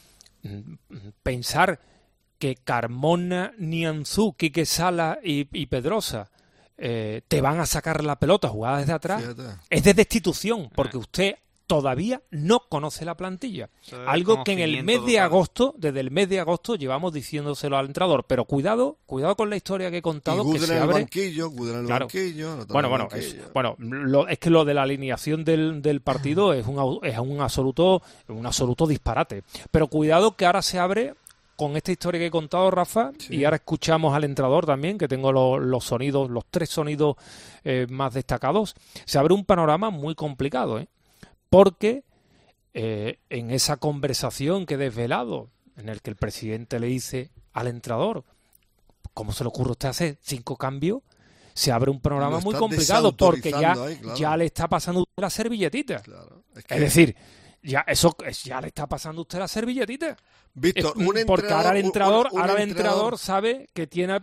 pensar que Carmona, Nianzú, Quique Sala y, y Pedrosa eh, te van a sacar la pelota jugada desde atrás, Fíjate. es de destitución, porque usted todavía no conoce la plantilla. Algo que en el mes de agosto, desde el mes de agosto, llevamos diciéndoselo al entrenador. Pero cuidado, cuidado con la historia que he contado. Y que se en abre... el banquillo, Gudel en el claro. banquillo. No bueno, bueno, banquillo. Es, bueno lo, es que lo de la alineación del, del partido es un, es un absoluto, un absoluto disparate. Pero cuidado que ahora se abre con esta historia que he contado, Rafa, sí. y ahora escuchamos al entrenador también, que tengo los, los sonidos, los tres sonidos eh, más destacados. Se abre un panorama muy complicado, ¿eh? Porque eh, en esa conversación que he desvelado, en el que el presidente le dice al entrenador, ¿cómo se le ocurre a usted hacer cinco cambios? Se abre un panorama muy complicado porque ya, ahí, claro. ya le está pasando usted la servilletita. Claro. Es, que... es decir, ya eso ya le está pasando a usted la servilletita. Víctor, un entrenador, porque ahora el entrenador, un, un ahora el entrenador... entrenador sabe que tiene,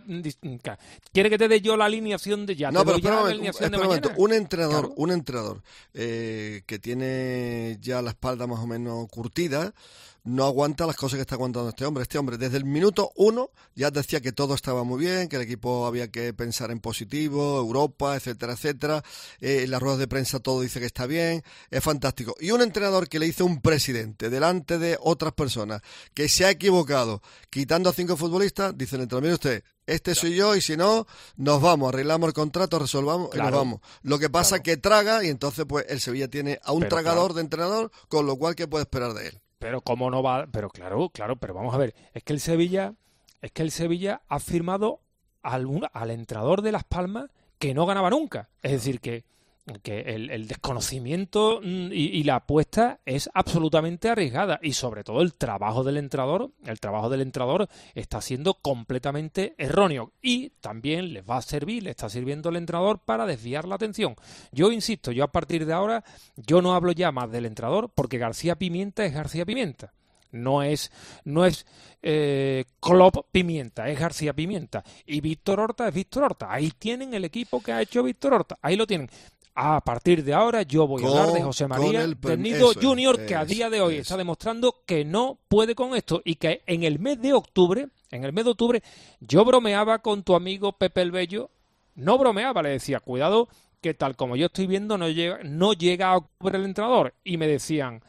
quiere que te dé yo la alineación de ya. No, te pero doy ya espera, la un, alineación espera de un momento, mañana. un entrenador, claro. un entrenador eh, que tiene ya la espalda más o menos curtida, no aguanta las cosas que está aguantando este hombre. Este hombre desde el minuto uno ya decía que todo estaba muy bien, que el equipo había que pensar en positivo, Europa, etcétera, etcétera. Eh, en las ruedas de prensa todo dice que está bien, es fantástico. Y un entrenador que le hizo un presidente delante de otras personas, que se ha equivocado quitando a cinco futbolistas, dice el entrenador, mire usted, este soy yo y si no, nos vamos, arreglamos el contrato, resolvamos claro. y nos vamos. Lo que pasa es claro. que traga y entonces pues el Sevilla tiene a un Pero tragador claro. de entrenador, con lo cual ¿qué puede esperar de él? Pero cómo no va, pero claro, claro, pero vamos a ver, es que el Sevilla, es que el Sevilla ha firmado al, al entrenador de Las Palmas que no ganaba nunca. Es decir, que, que el, el desconocimiento y, y la apuesta es absolutamente arriesgada. Y sobre todo el trabajo del entrenador, el trabajo del entrenador está siendo completamente erróneo. Y también les va a servir, le está sirviendo al entrenador para desviar la atención. Yo insisto, yo a partir de ahora, yo no hablo ya más del entrenador, porque García Pimienta es García Pimienta. No es, no es eh, Klopp Pimienta, es García Pimienta. Y Víctor Horta es Víctor Horta. Ahí tienen el equipo que ha hecho Víctor Horta. Ahí lo tienen. A partir de ahora yo voy con, a hablar de José María del Nido Junior, que a día de hoy eso. está demostrando que no puede con esto y que en el mes de octubre, en el mes de octubre, yo bromeaba con tu amigo Pepe el Bello, no bromeaba, le decía, cuidado que tal como yo estoy viendo no llega, no llega a octubre el entrenador, y me decían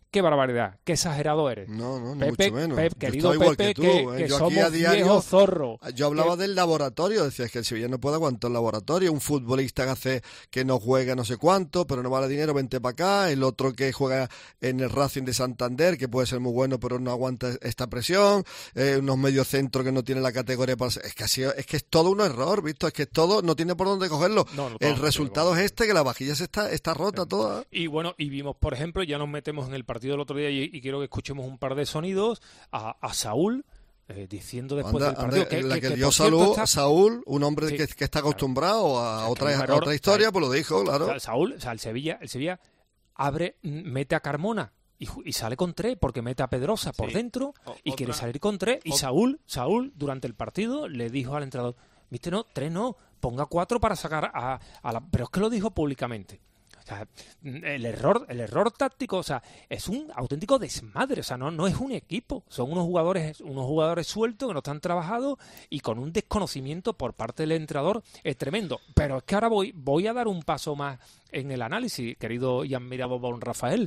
qué barbaridad, qué exagerado eres. No, no, ni Pepe, mucho menos. Pep, Yo querido estaba igual Pepe, que tú, que, ¿eh? que Yo aquí somos a diario, viejos zorros. Yo hablaba que, del laboratorio, decía que el Sevilla no puede aguantar el laboratorio, un futbolista que hace que no juega no sé cuánto, pero no vale dinero, vente para acá, el otro que juega en el Racing de Santander, que puede ser muy bueno, pero no aguanta esta presión, eh, unos mediocentros que no tienen la categoría para ser, es que ha sido, es que es todo un error, ¿visto? Es que todo no tiene por dónde cogerlo. No, no, el no, resultado es este, que la vajilla se está, está rota toda. Y bueno, y vimos, por ejemplo, ya nos metemos en el partido del otro día y, y quiero que escuchemos un par de sonidos a, a Saúl eh, diciendo después anda, del partido anda, que, la que, que, que dio por cierto salud, está... Saúl, un hombre sí, que, que está acostumbrado a, o sea, otra, error, a otra historia, o sea, pues lo dijo, claro. O sea, Saúl, o sea, el Sevilla, el Sevilla abre, mete a Carmona y, y sale con tres porque mete a Pedrosa por sí. dentro o, y otra, quiere salir con tres y o... Saúl, Saúl durante el partido le dijo al entrenador, viste, no, tres no, ponga cuatro para sacar a, a la... Pero es que lo dijo públicamente. O sea, el error, el error táctico, o sea, es un auténtico desmadre, o sea, no, no es un equipo, son unos jugadores, unos jugadores sueltos que no están trabajados y con un desconocimiento por parte del entrenador es tremendo. Pero es que ahora voy, voy a dar un paso más en el análisis, querido y admirado don Rafael.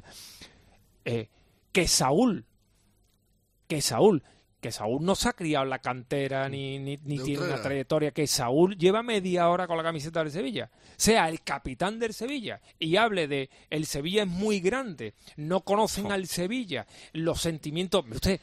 Eh, que Saúl, que Saúl, que Saúl no se ha criado en la cantera ni, ni, ni tiene una trayectoria, que Saúl lleva media hora con la camiseta del Sevilla, sea el capitán del Sevilla y hable de el Sevilla es muy grande, no conocen al Sevilla, los sentimientos, usted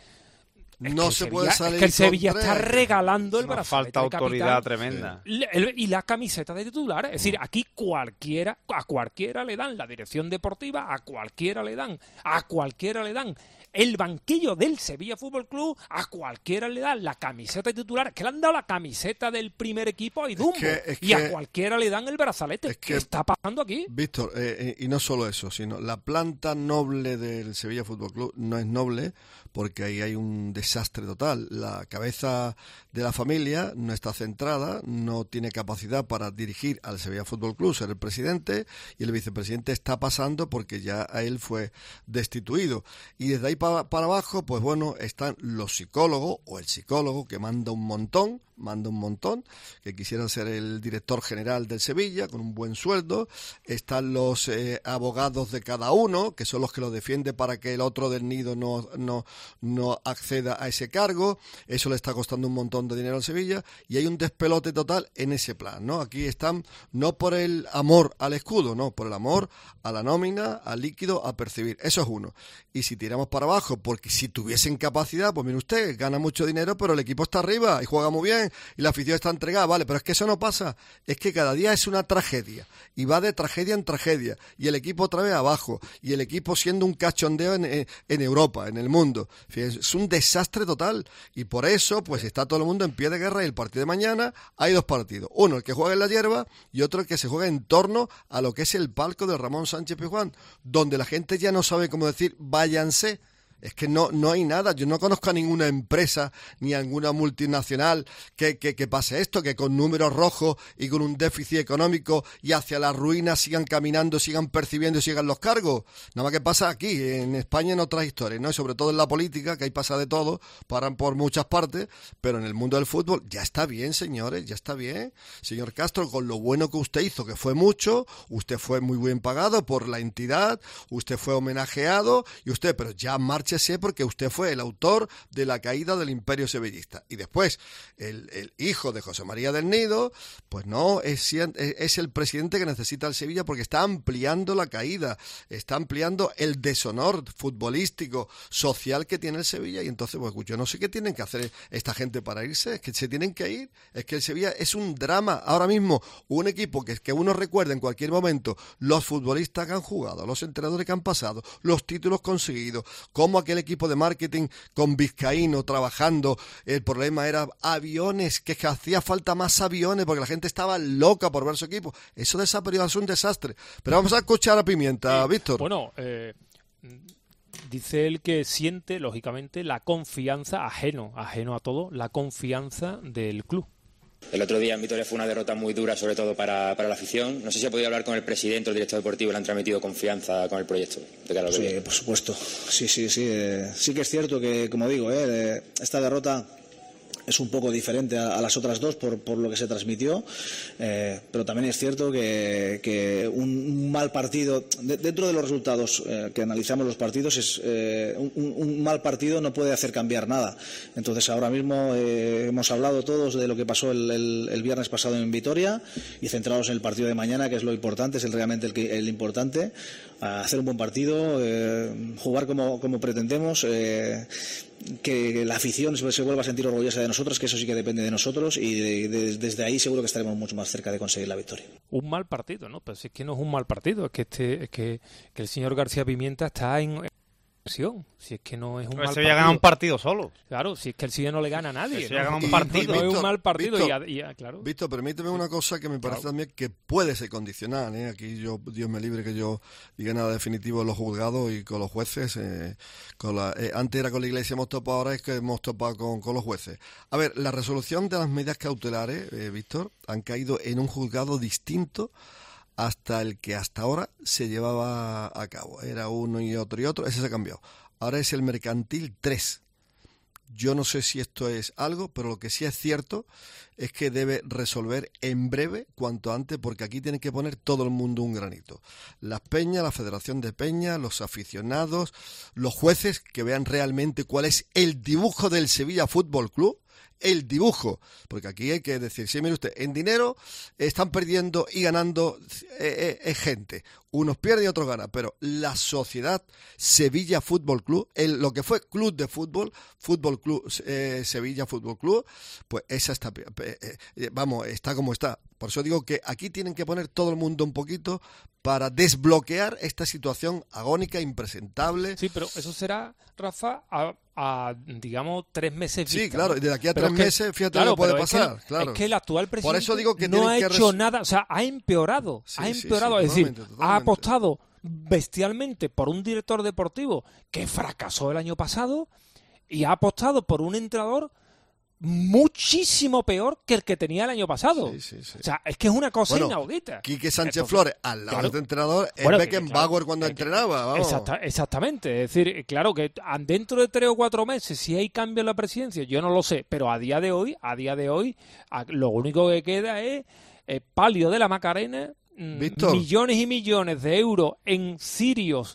es no que se Sevilla, puede salir es que el Sevilla con está tres. regalando el Una brazalete falta de de capitán, autoridad tremenda. el- el- y la camiseta de titular, es decir, aquí cualquiera, a cualquiera le dan la dirección deportiva, a cualquiera le dan, a cualquiera le dan el banquillo del Sevilla Fútbol Club, a cualquiera le dan la camiseta de titular, es que le han dado la camiseta del primer equipo a Idumbo, que- es y que- a cualquiera le dan el brazalete. es que- ¿Qué está pasando aquí? Víctor, eh, eh, y no solo eso, sino la planta noble del Sevilla Fútbol Club no es noble porque ahí hay un desastre total. La cabeza de la familia no está centrada, no tiene capacidad para dirigir al Sevilla Fútbol Club, ser el presidente, y el vicepresidente está pasando porque ya a él fue destituido. Y desde ahí para, para abajo, pues bueno, están los psicólogos o el psicólogo que manda un montón, manda un montón, que quisiera ser el director general del Sevilla con un buen sueldo. Están los eh, abogados de cada uno, que son los que lo defienden para que el otro del nido no, no, no acceda a ese cargo. Eso le está costando un montón de dinero al Sevilla y hay un despelote total en ese plan, ¿no? Aquí están no por el amor al escudo, no, por el amor a la nómina, al líquido, a percibir. Eso es uno. Y si tiramos para abajo, porque si tuviesen capacidad, pues mire usted, gana mucho dinero, pero el equipo está arriba y juega muy bien y la afición está entregada, vale, pero es que eso no pasa, es que cada día es una tragedia y va de tragedia en tragedia y el equipo otra vez abajo y el equipo siendo un cachondeo en, en, en Europa, en el mundo. Es un desastre total y por eso pues está todo el mundo en pie de guerra y el partido de mañana hay dos partidos, uno el que juega en la hierba y otro el que se juega en torno a lo que es el palco de Ramón Sánchez Pizjuán, donde la gente ya no sabe cómo decir váyanse. Es que no, no hay nada, yo no conozco a ninguna empresa ni a alguna multinacional que, que, que pase esto, que con números rojos y con un déficit económico y hacia la ruina sigan caminando, sigan percibiendo y sigan los cargos. Nada más que pasa aquí, en España, en otras historias, ¿no? Y sobre todo en la política, que ahí pasa de todo, paran por muchas partes, pero en el mundo del fútbol ya está bien, señores, ya está bien. Señor Castro, con lo bueno que usted hizo, que fue mucho, usted fue muy bien pagado por la entidad, usted fue homenajeado y usted, pero ya marcha porque usted fue el autor de la caída del imperio sevillista. Y después, el, el hijo de José María del Nido, pues no, es, es el presidente que necesita el Sevilla porque está ampliando la caída, está ampliando el deshonor futbolístico, social que tiene el Sevilla. Y entonces, pues yo no sé qué tienen que hacer esta gente para irse, es que se tienen que ir, es que el Sevilla es un drama. Ahora mismo, un equipo que, que uno recuerda en cualquier momento, los futbolistas que han jugado, los entrenadores que han pasado, los títulos conseguidos, cómo aquel equipo de marketing con Vizcaíno trabajando, el problema era aviones, que, que hacía falta más aviones porque la gente estaba loca por ver su equipo. Eso de esa periodo es un desastre. Pero vamos a escuchar a Pimienta, sí, Víctor. Bueno, eh, dice él que siente, lógicamente, la confianza, ajeno, ajeno a todo, la confianza del club. El otro día en Vitoria fue una derrota muy dura, sobre todo para, para la afición. No sé si ha podido hablar con el presidente o el director deportivo, le han transmitido confianza con el proyecto. De cara a lo que sí, viene. Por supuesto. Sí, sí, sí. Eh, sí que es cierto que, como digo, eh, esta derrota es un poco diferente a, a las otras dos por, por lo que se transmitió, eh, pero también es cierto que, que un, un mal partido, de, dentro de los resultados eh, que analizamos los partidos, es eh, un, un mal partido no puede hacer cambiar nada. Entonces ahora mismo eh, hemos hablado todos de lo que pasó el, el, el viernes pasado en Vitoria y centrados en el partido de mañana, que es lo importante, es el, realmente el, que, el importante, hacer un buen partido, eh, jugar como, como pretendemos, eh, que la afición se vuelva a sentir orgullosa de nosotros, que eso sí que depende de nosotros, y de, de, desde ahí seguro que estaremos mucho más cerca de conseguir la victoria. Un mal partido, ¿no? Pero si es que no es un mal partido, es que este, es que, que el señor García Pimienta está en si es que no es un Pero mal Sevilla partido. Gana un partido solo. Claro, si es que el Sevilla no le gana a nadie. Sevilla ¿no? gana un partido. No es Víctor, un mal partido. Víctor, y, y, claro. Víctor, permíteme una cosa que me parece Claro. también que puede ser condicional. ¿eh? Aquí yo, Dios me libre que yo diga nada definitivo en los juzgados y con los jueces. Eh, con la, eh, antes era con la Iglesia, hemos topado, ahora es que hemos topado con, con los jueces. A ver, la resolución de las medidas cautelares, eh, Víctor, han caído en un juzgado distinto hasta el que hasta ahora se llevaba a cabo. Era uno y otro y otro, ese se ha cambiado. Ahora es el mercantil tres. Yo no sé si esto es algo, pero lo que sí es cierto es que debe resolver en breve, cuanto antes, porque aquí tiene que poner todo el mundo un granito. Las peñas, la Federación de Peñas, los aficionados, los jueces, que vean realmente cuál es el dibujo del Sevilla Fútbol Club. El dibujo, porque aquí hay que decir, sí, mire usted, en dinero están perdiendo y ganando eh, eh, gente, unos pierden y otros ganan, pero la sociedad Sevilla Fútbol Club, el, lo que fue club de fútbol, Fútbol Club eh, Sevilla Fútbol Club, pues esa está, eh, eh, vamos, está como está. Por eso digo que aquí tienen que poner todo el mundo un poquito para desbloquear esta situación agónica, impresentable. Sí, pero eso será, Rafa, a, a digamos, tres meses vista. Sí, claro, ¿no? de aquí a Pero tres es que, meses, fíjate claro, lo que puede pero pasar. Es que, claro. es que el actual presidente Por eso digo que no ha tienen que hecho res- nada, o sea, ha empeorado, Sí, ha sí, sí, empeorado, es totalmente, decir, ha totalmente. apostado bestialmente por un director deportivo que fracasó el año pasado y ha apostado por un entrenador muchísimo peor que el que tenía el año pasado. Sí, sí, sí. O sea, es que es una cosa Bueno, inaudita. Quique Sánchez Entonces, Flores, al lado claro. de este entrenador, es Bueno, que- Beckenbauer claro, cuando es que- entrenaba. Vamos. Exacta- exactamente. Es decir, claro que dentro de tres o cuatro meses, si hay cambio en la presidencia, yo no lo sé, pero a día de hoy, a día de hoy, a- lo único que queda es eh, palio de la Macarena, mm, Víctor. millones y millones de euros en cirios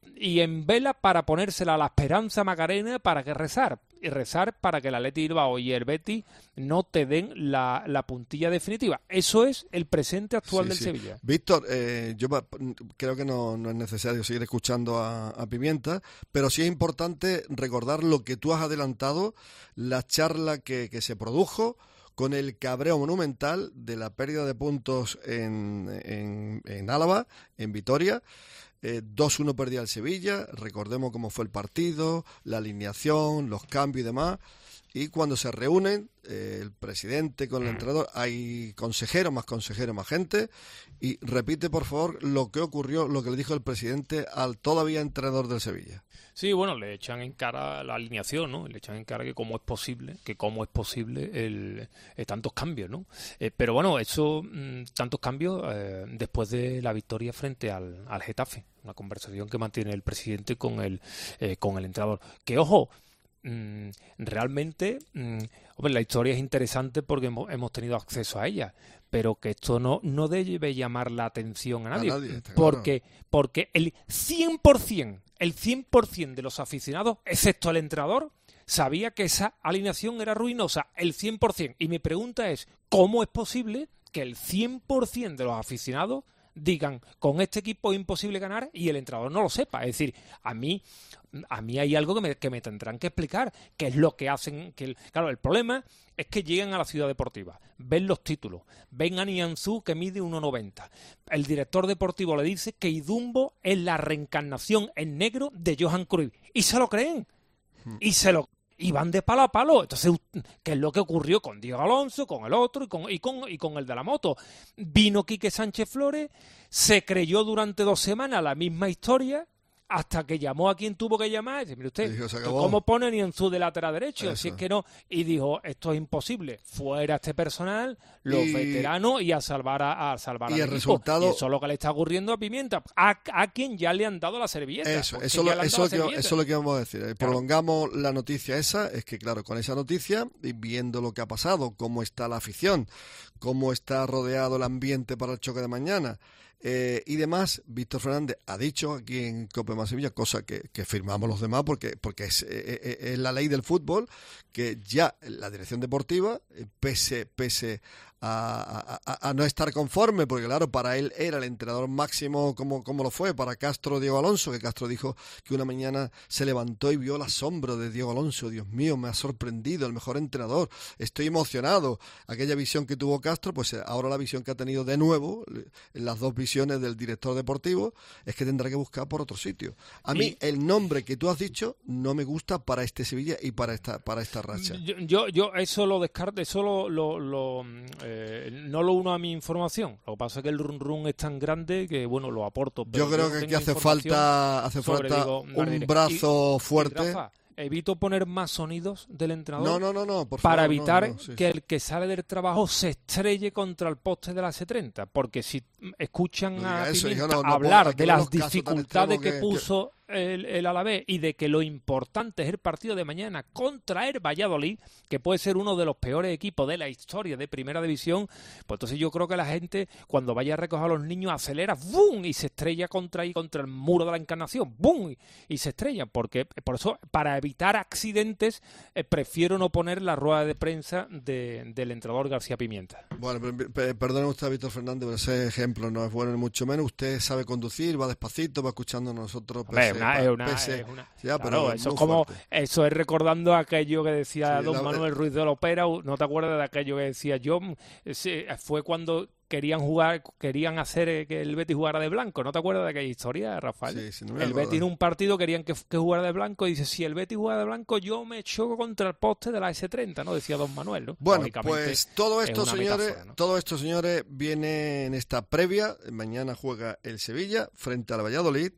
y en vela para ponérsela a la Esperanza Macarena para que rezar. Y rezar para que el Athletic Bilbao y el Betis no te den la, la puntilla definitiva. Eso es el presente actual Sí, del sí. Sevilla. Víctor, eh, yo va- creo que no, no es necesario seguir escuchando a, a Pimienta, pero sí es importante recordar lo que tú has adelantado, la charla que, que se produjo con el cabreo monumental de la pérdida de puntos en, en, en Álava, en Vitoria. Eh, dos uno perdía el Sevilla, recordemos cómo fue el partido, la alineación, los cambios y demás. Y cuando se reúnen, eh, el presidente con el entrenador, hay consejeros, más consejeros, más gente. Y repite, por favor, lo que ocurrió, lo que le dijo el presidente al todavía entrenador del Sevilla. Sí, bueno, le echan en cara la alineación, ¿no? Le echan en cara que cómo es posible, que cómo es posible el, eh, tantos cambios, ¿no? Eh, pero bueno, eso, mm, tantos cambios eh, después de la victoria frente al, al Getafe, una conversación que mantiene el presidente con el, eh, con el entrenador. Que, ojo, mm, realmente, mm, hombre, la historia es interesante porque hemos, hemos tenido acceso a ella, pero que esto no, no debe llamar la atención a nadie, A nadie, está claro. porque, porque el cien por ciento, el cien por ciento de los aficionados, excepto el entrenador, sabía que esa alineación era ruinosa, el cien por ciento. Y mi pregunta es, ¿cómo es posible que el cien por ciento de los aficionados digan, con este equipo es imposible ganar, y el entrenador no lo sepa? Es decir, a mí a mí hay algo que me, que me tendrán que explicar, qué es lo que hacen. Que el, claro, el problema es que llegan a la ciudad deportiva, ven los títulos, ven a Nianzú que mide uno noventa. El director deportivo le dice que Idumbo es la reencarnación en negro de Johan Cruyff, y se lo creen, y se lo y van de palo a palo. Entonces, ¿qué es lo que ocurrió con Diego Alonso, con el otro y con, y con, y con el de la moto? Vino Quique Sánchez Flores, se creyó durante dos semanas la misma historia, hasta que llamó a quien tuvo que llamar, y dice, mire usted, dijo, ¿cómo pone ni en su de lateral derecho? Eso. Si es que no, y dijo, esto es imposible, fuera este personal, los Y- veteranos y a salvar a, a salvar y al el equipo. resultado- Y eso es lo que le está ocurriendo a Pimienta, a, a quien ya le han dado la servilleta. Eso, porque eso, ya lo, le han eso, dado lo que, la servilleta. eso es lo que vamos a decir. Eh, Prolongamos la noticia esa, es que claro, con esa noticia, y viendo lo que ha pasado, cómo está la afición, cómo está rodeado el ambiente para el choque de mañana, eh, y demás, Víctor Fernández ha dicho aquí en Cope Más Sevilla, cosa que, que firmamos los demás, porque, porque es, eh, eh, es la ley del fútbol, que ya la dirección deportiva, eh, pese, pese a, a, a no estar conforme, porque claro, para él era el entrenador máximo como, como lo fue para Castro Diego Alonso, que Castro dijo que una mañana se levantó y vio el asombro de Diego Alonso. Dios mío, me ha sorprendido, el mejor entrenador, estoy emocionado. Aquella visión que tuvo Castro, pues ahora la visión que ha tenido de nuevo, las dos visiones del director deportivo, es que tendrá que buscar por otro sitio. A mí Y- el nombre que tú has dicho no me gusta para este Sevilla y para esta, para esta racha. Yo, yo, yo eso lo descarto, eso lo, lo, lo, eh, no lo uno a mi información. Lo que pasa es que el run run es tan grande que, bueno, lo aporto. Pero Yo creo no que tengo aquí hace información falta, hace sobre, falta digo, un Martínez. brazo Y- fuerte. y, Rafa, evito poner más sonidos del entrenador. No, no, no, no, por para favor, no, evitar no, sí, que sí. el que sale del trabajo se estrelle contra el poste de la C treinta. Porque si escuchan No a diga eso, Pimienta hija, no, no hablar ponga- hay que de ver las los casos tan dificultades extremos que, que- puso el, el Alavés y de que lo importante es el partido de mañana contra el Valladolid, que puede ser uno de los peores equipos de la historia de Primera División, pues entonces yo creo que la gente cuando vaya a recoger a los niños acelera ¡bum! Y se estrella contra ahí contra el muro de la Encarnación ¡bum! Y se estrella, porque por eso para evitar accidentes eh, prefiero no poner la rueda de prensa de, del entrenador García Pimienta. Bueno, per- per- perdone usted, Víctor Fernández, pero ese ejemplo no es bueno ni mucho menos. Usted sabe conducir, va despacito, va escuchando a nosotros. Hombre, pese- una- pa- es una- pese- es una- ya, claro, pero eso muy es como fuerte. eso es recordando aquello que decía Sí, don la- Manuel Ruiz de la Opera. ¿No te acuerdas de aquello que decía yo? Sí, fue cuando querían jugar, querían hacer eh, que el Betis jugara de blanco. ¿No te acuerdas de aquella historia, Rafael? Sí, sí, no me el acuerdo. Betis en un partido querían que, que jugara de blanco y dice, si el Betis juega de blanco, yo me choco contra el poste de la ese treinta, ¿no? Decía don Manuel, ¿no? Bueno, Lógicamente, pues todo es esto, una señores, metáfora, ¿no? todo esto, señores, viene en esta previa. Mañana juega el Sevilla frente al Valladolid.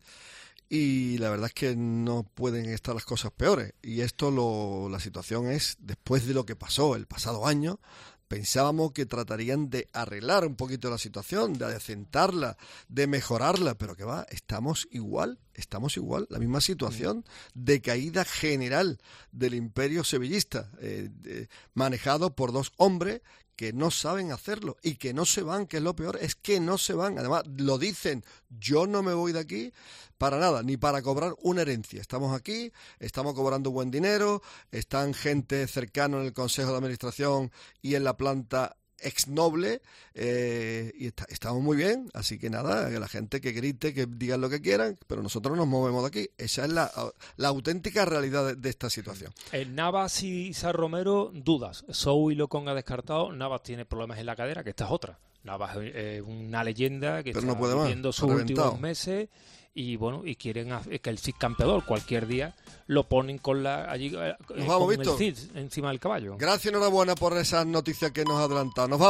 Y la verdad es que no pueden estar las cosas peores. Y esto, lo, la situación es, después de lo que pasó el pasado año, pensábamos que tratarían de arreglar un poquito la situación, de adecentarla, de mejorarla, pero que va, estamos igual, estamos igual, la misma situación de caída general del imperio sevillista, eh, de- manejado por dos hombres que no saben hacerlo y que no se van, que es lo peor, es que no se van. Además, lo dicen, yo no me voy de aquí para nada, ni para cobrar una herencia. Estamos aquí, estamos cobrando buen dinero, están gente cercana en el Consejo de Administración y en la planta ex noble, eh, y está- estamos muy bien, así que nada, que la gente que grite, que digan lo que quieran, pero nosotros nos movemos de aquí. Esa es la, la auténtica realidad de, de esta situación. En Navas y San Romero, dudas. Sou y Locón ha descartado. Navas tiene problemas en la cadera, que esta es otra. Navas es una leyenda que Pero está no puede más, viviendo está sus reventado. últimos meses y bueno, y quieren hacer que el Cid campeador cualquier día lo ponen con la allí eh, Nos vamos, con Víctor. el Cid encima del caballo. Gracias, enhorabuena por esas noticias que nos ha adelantado. Nos vamos.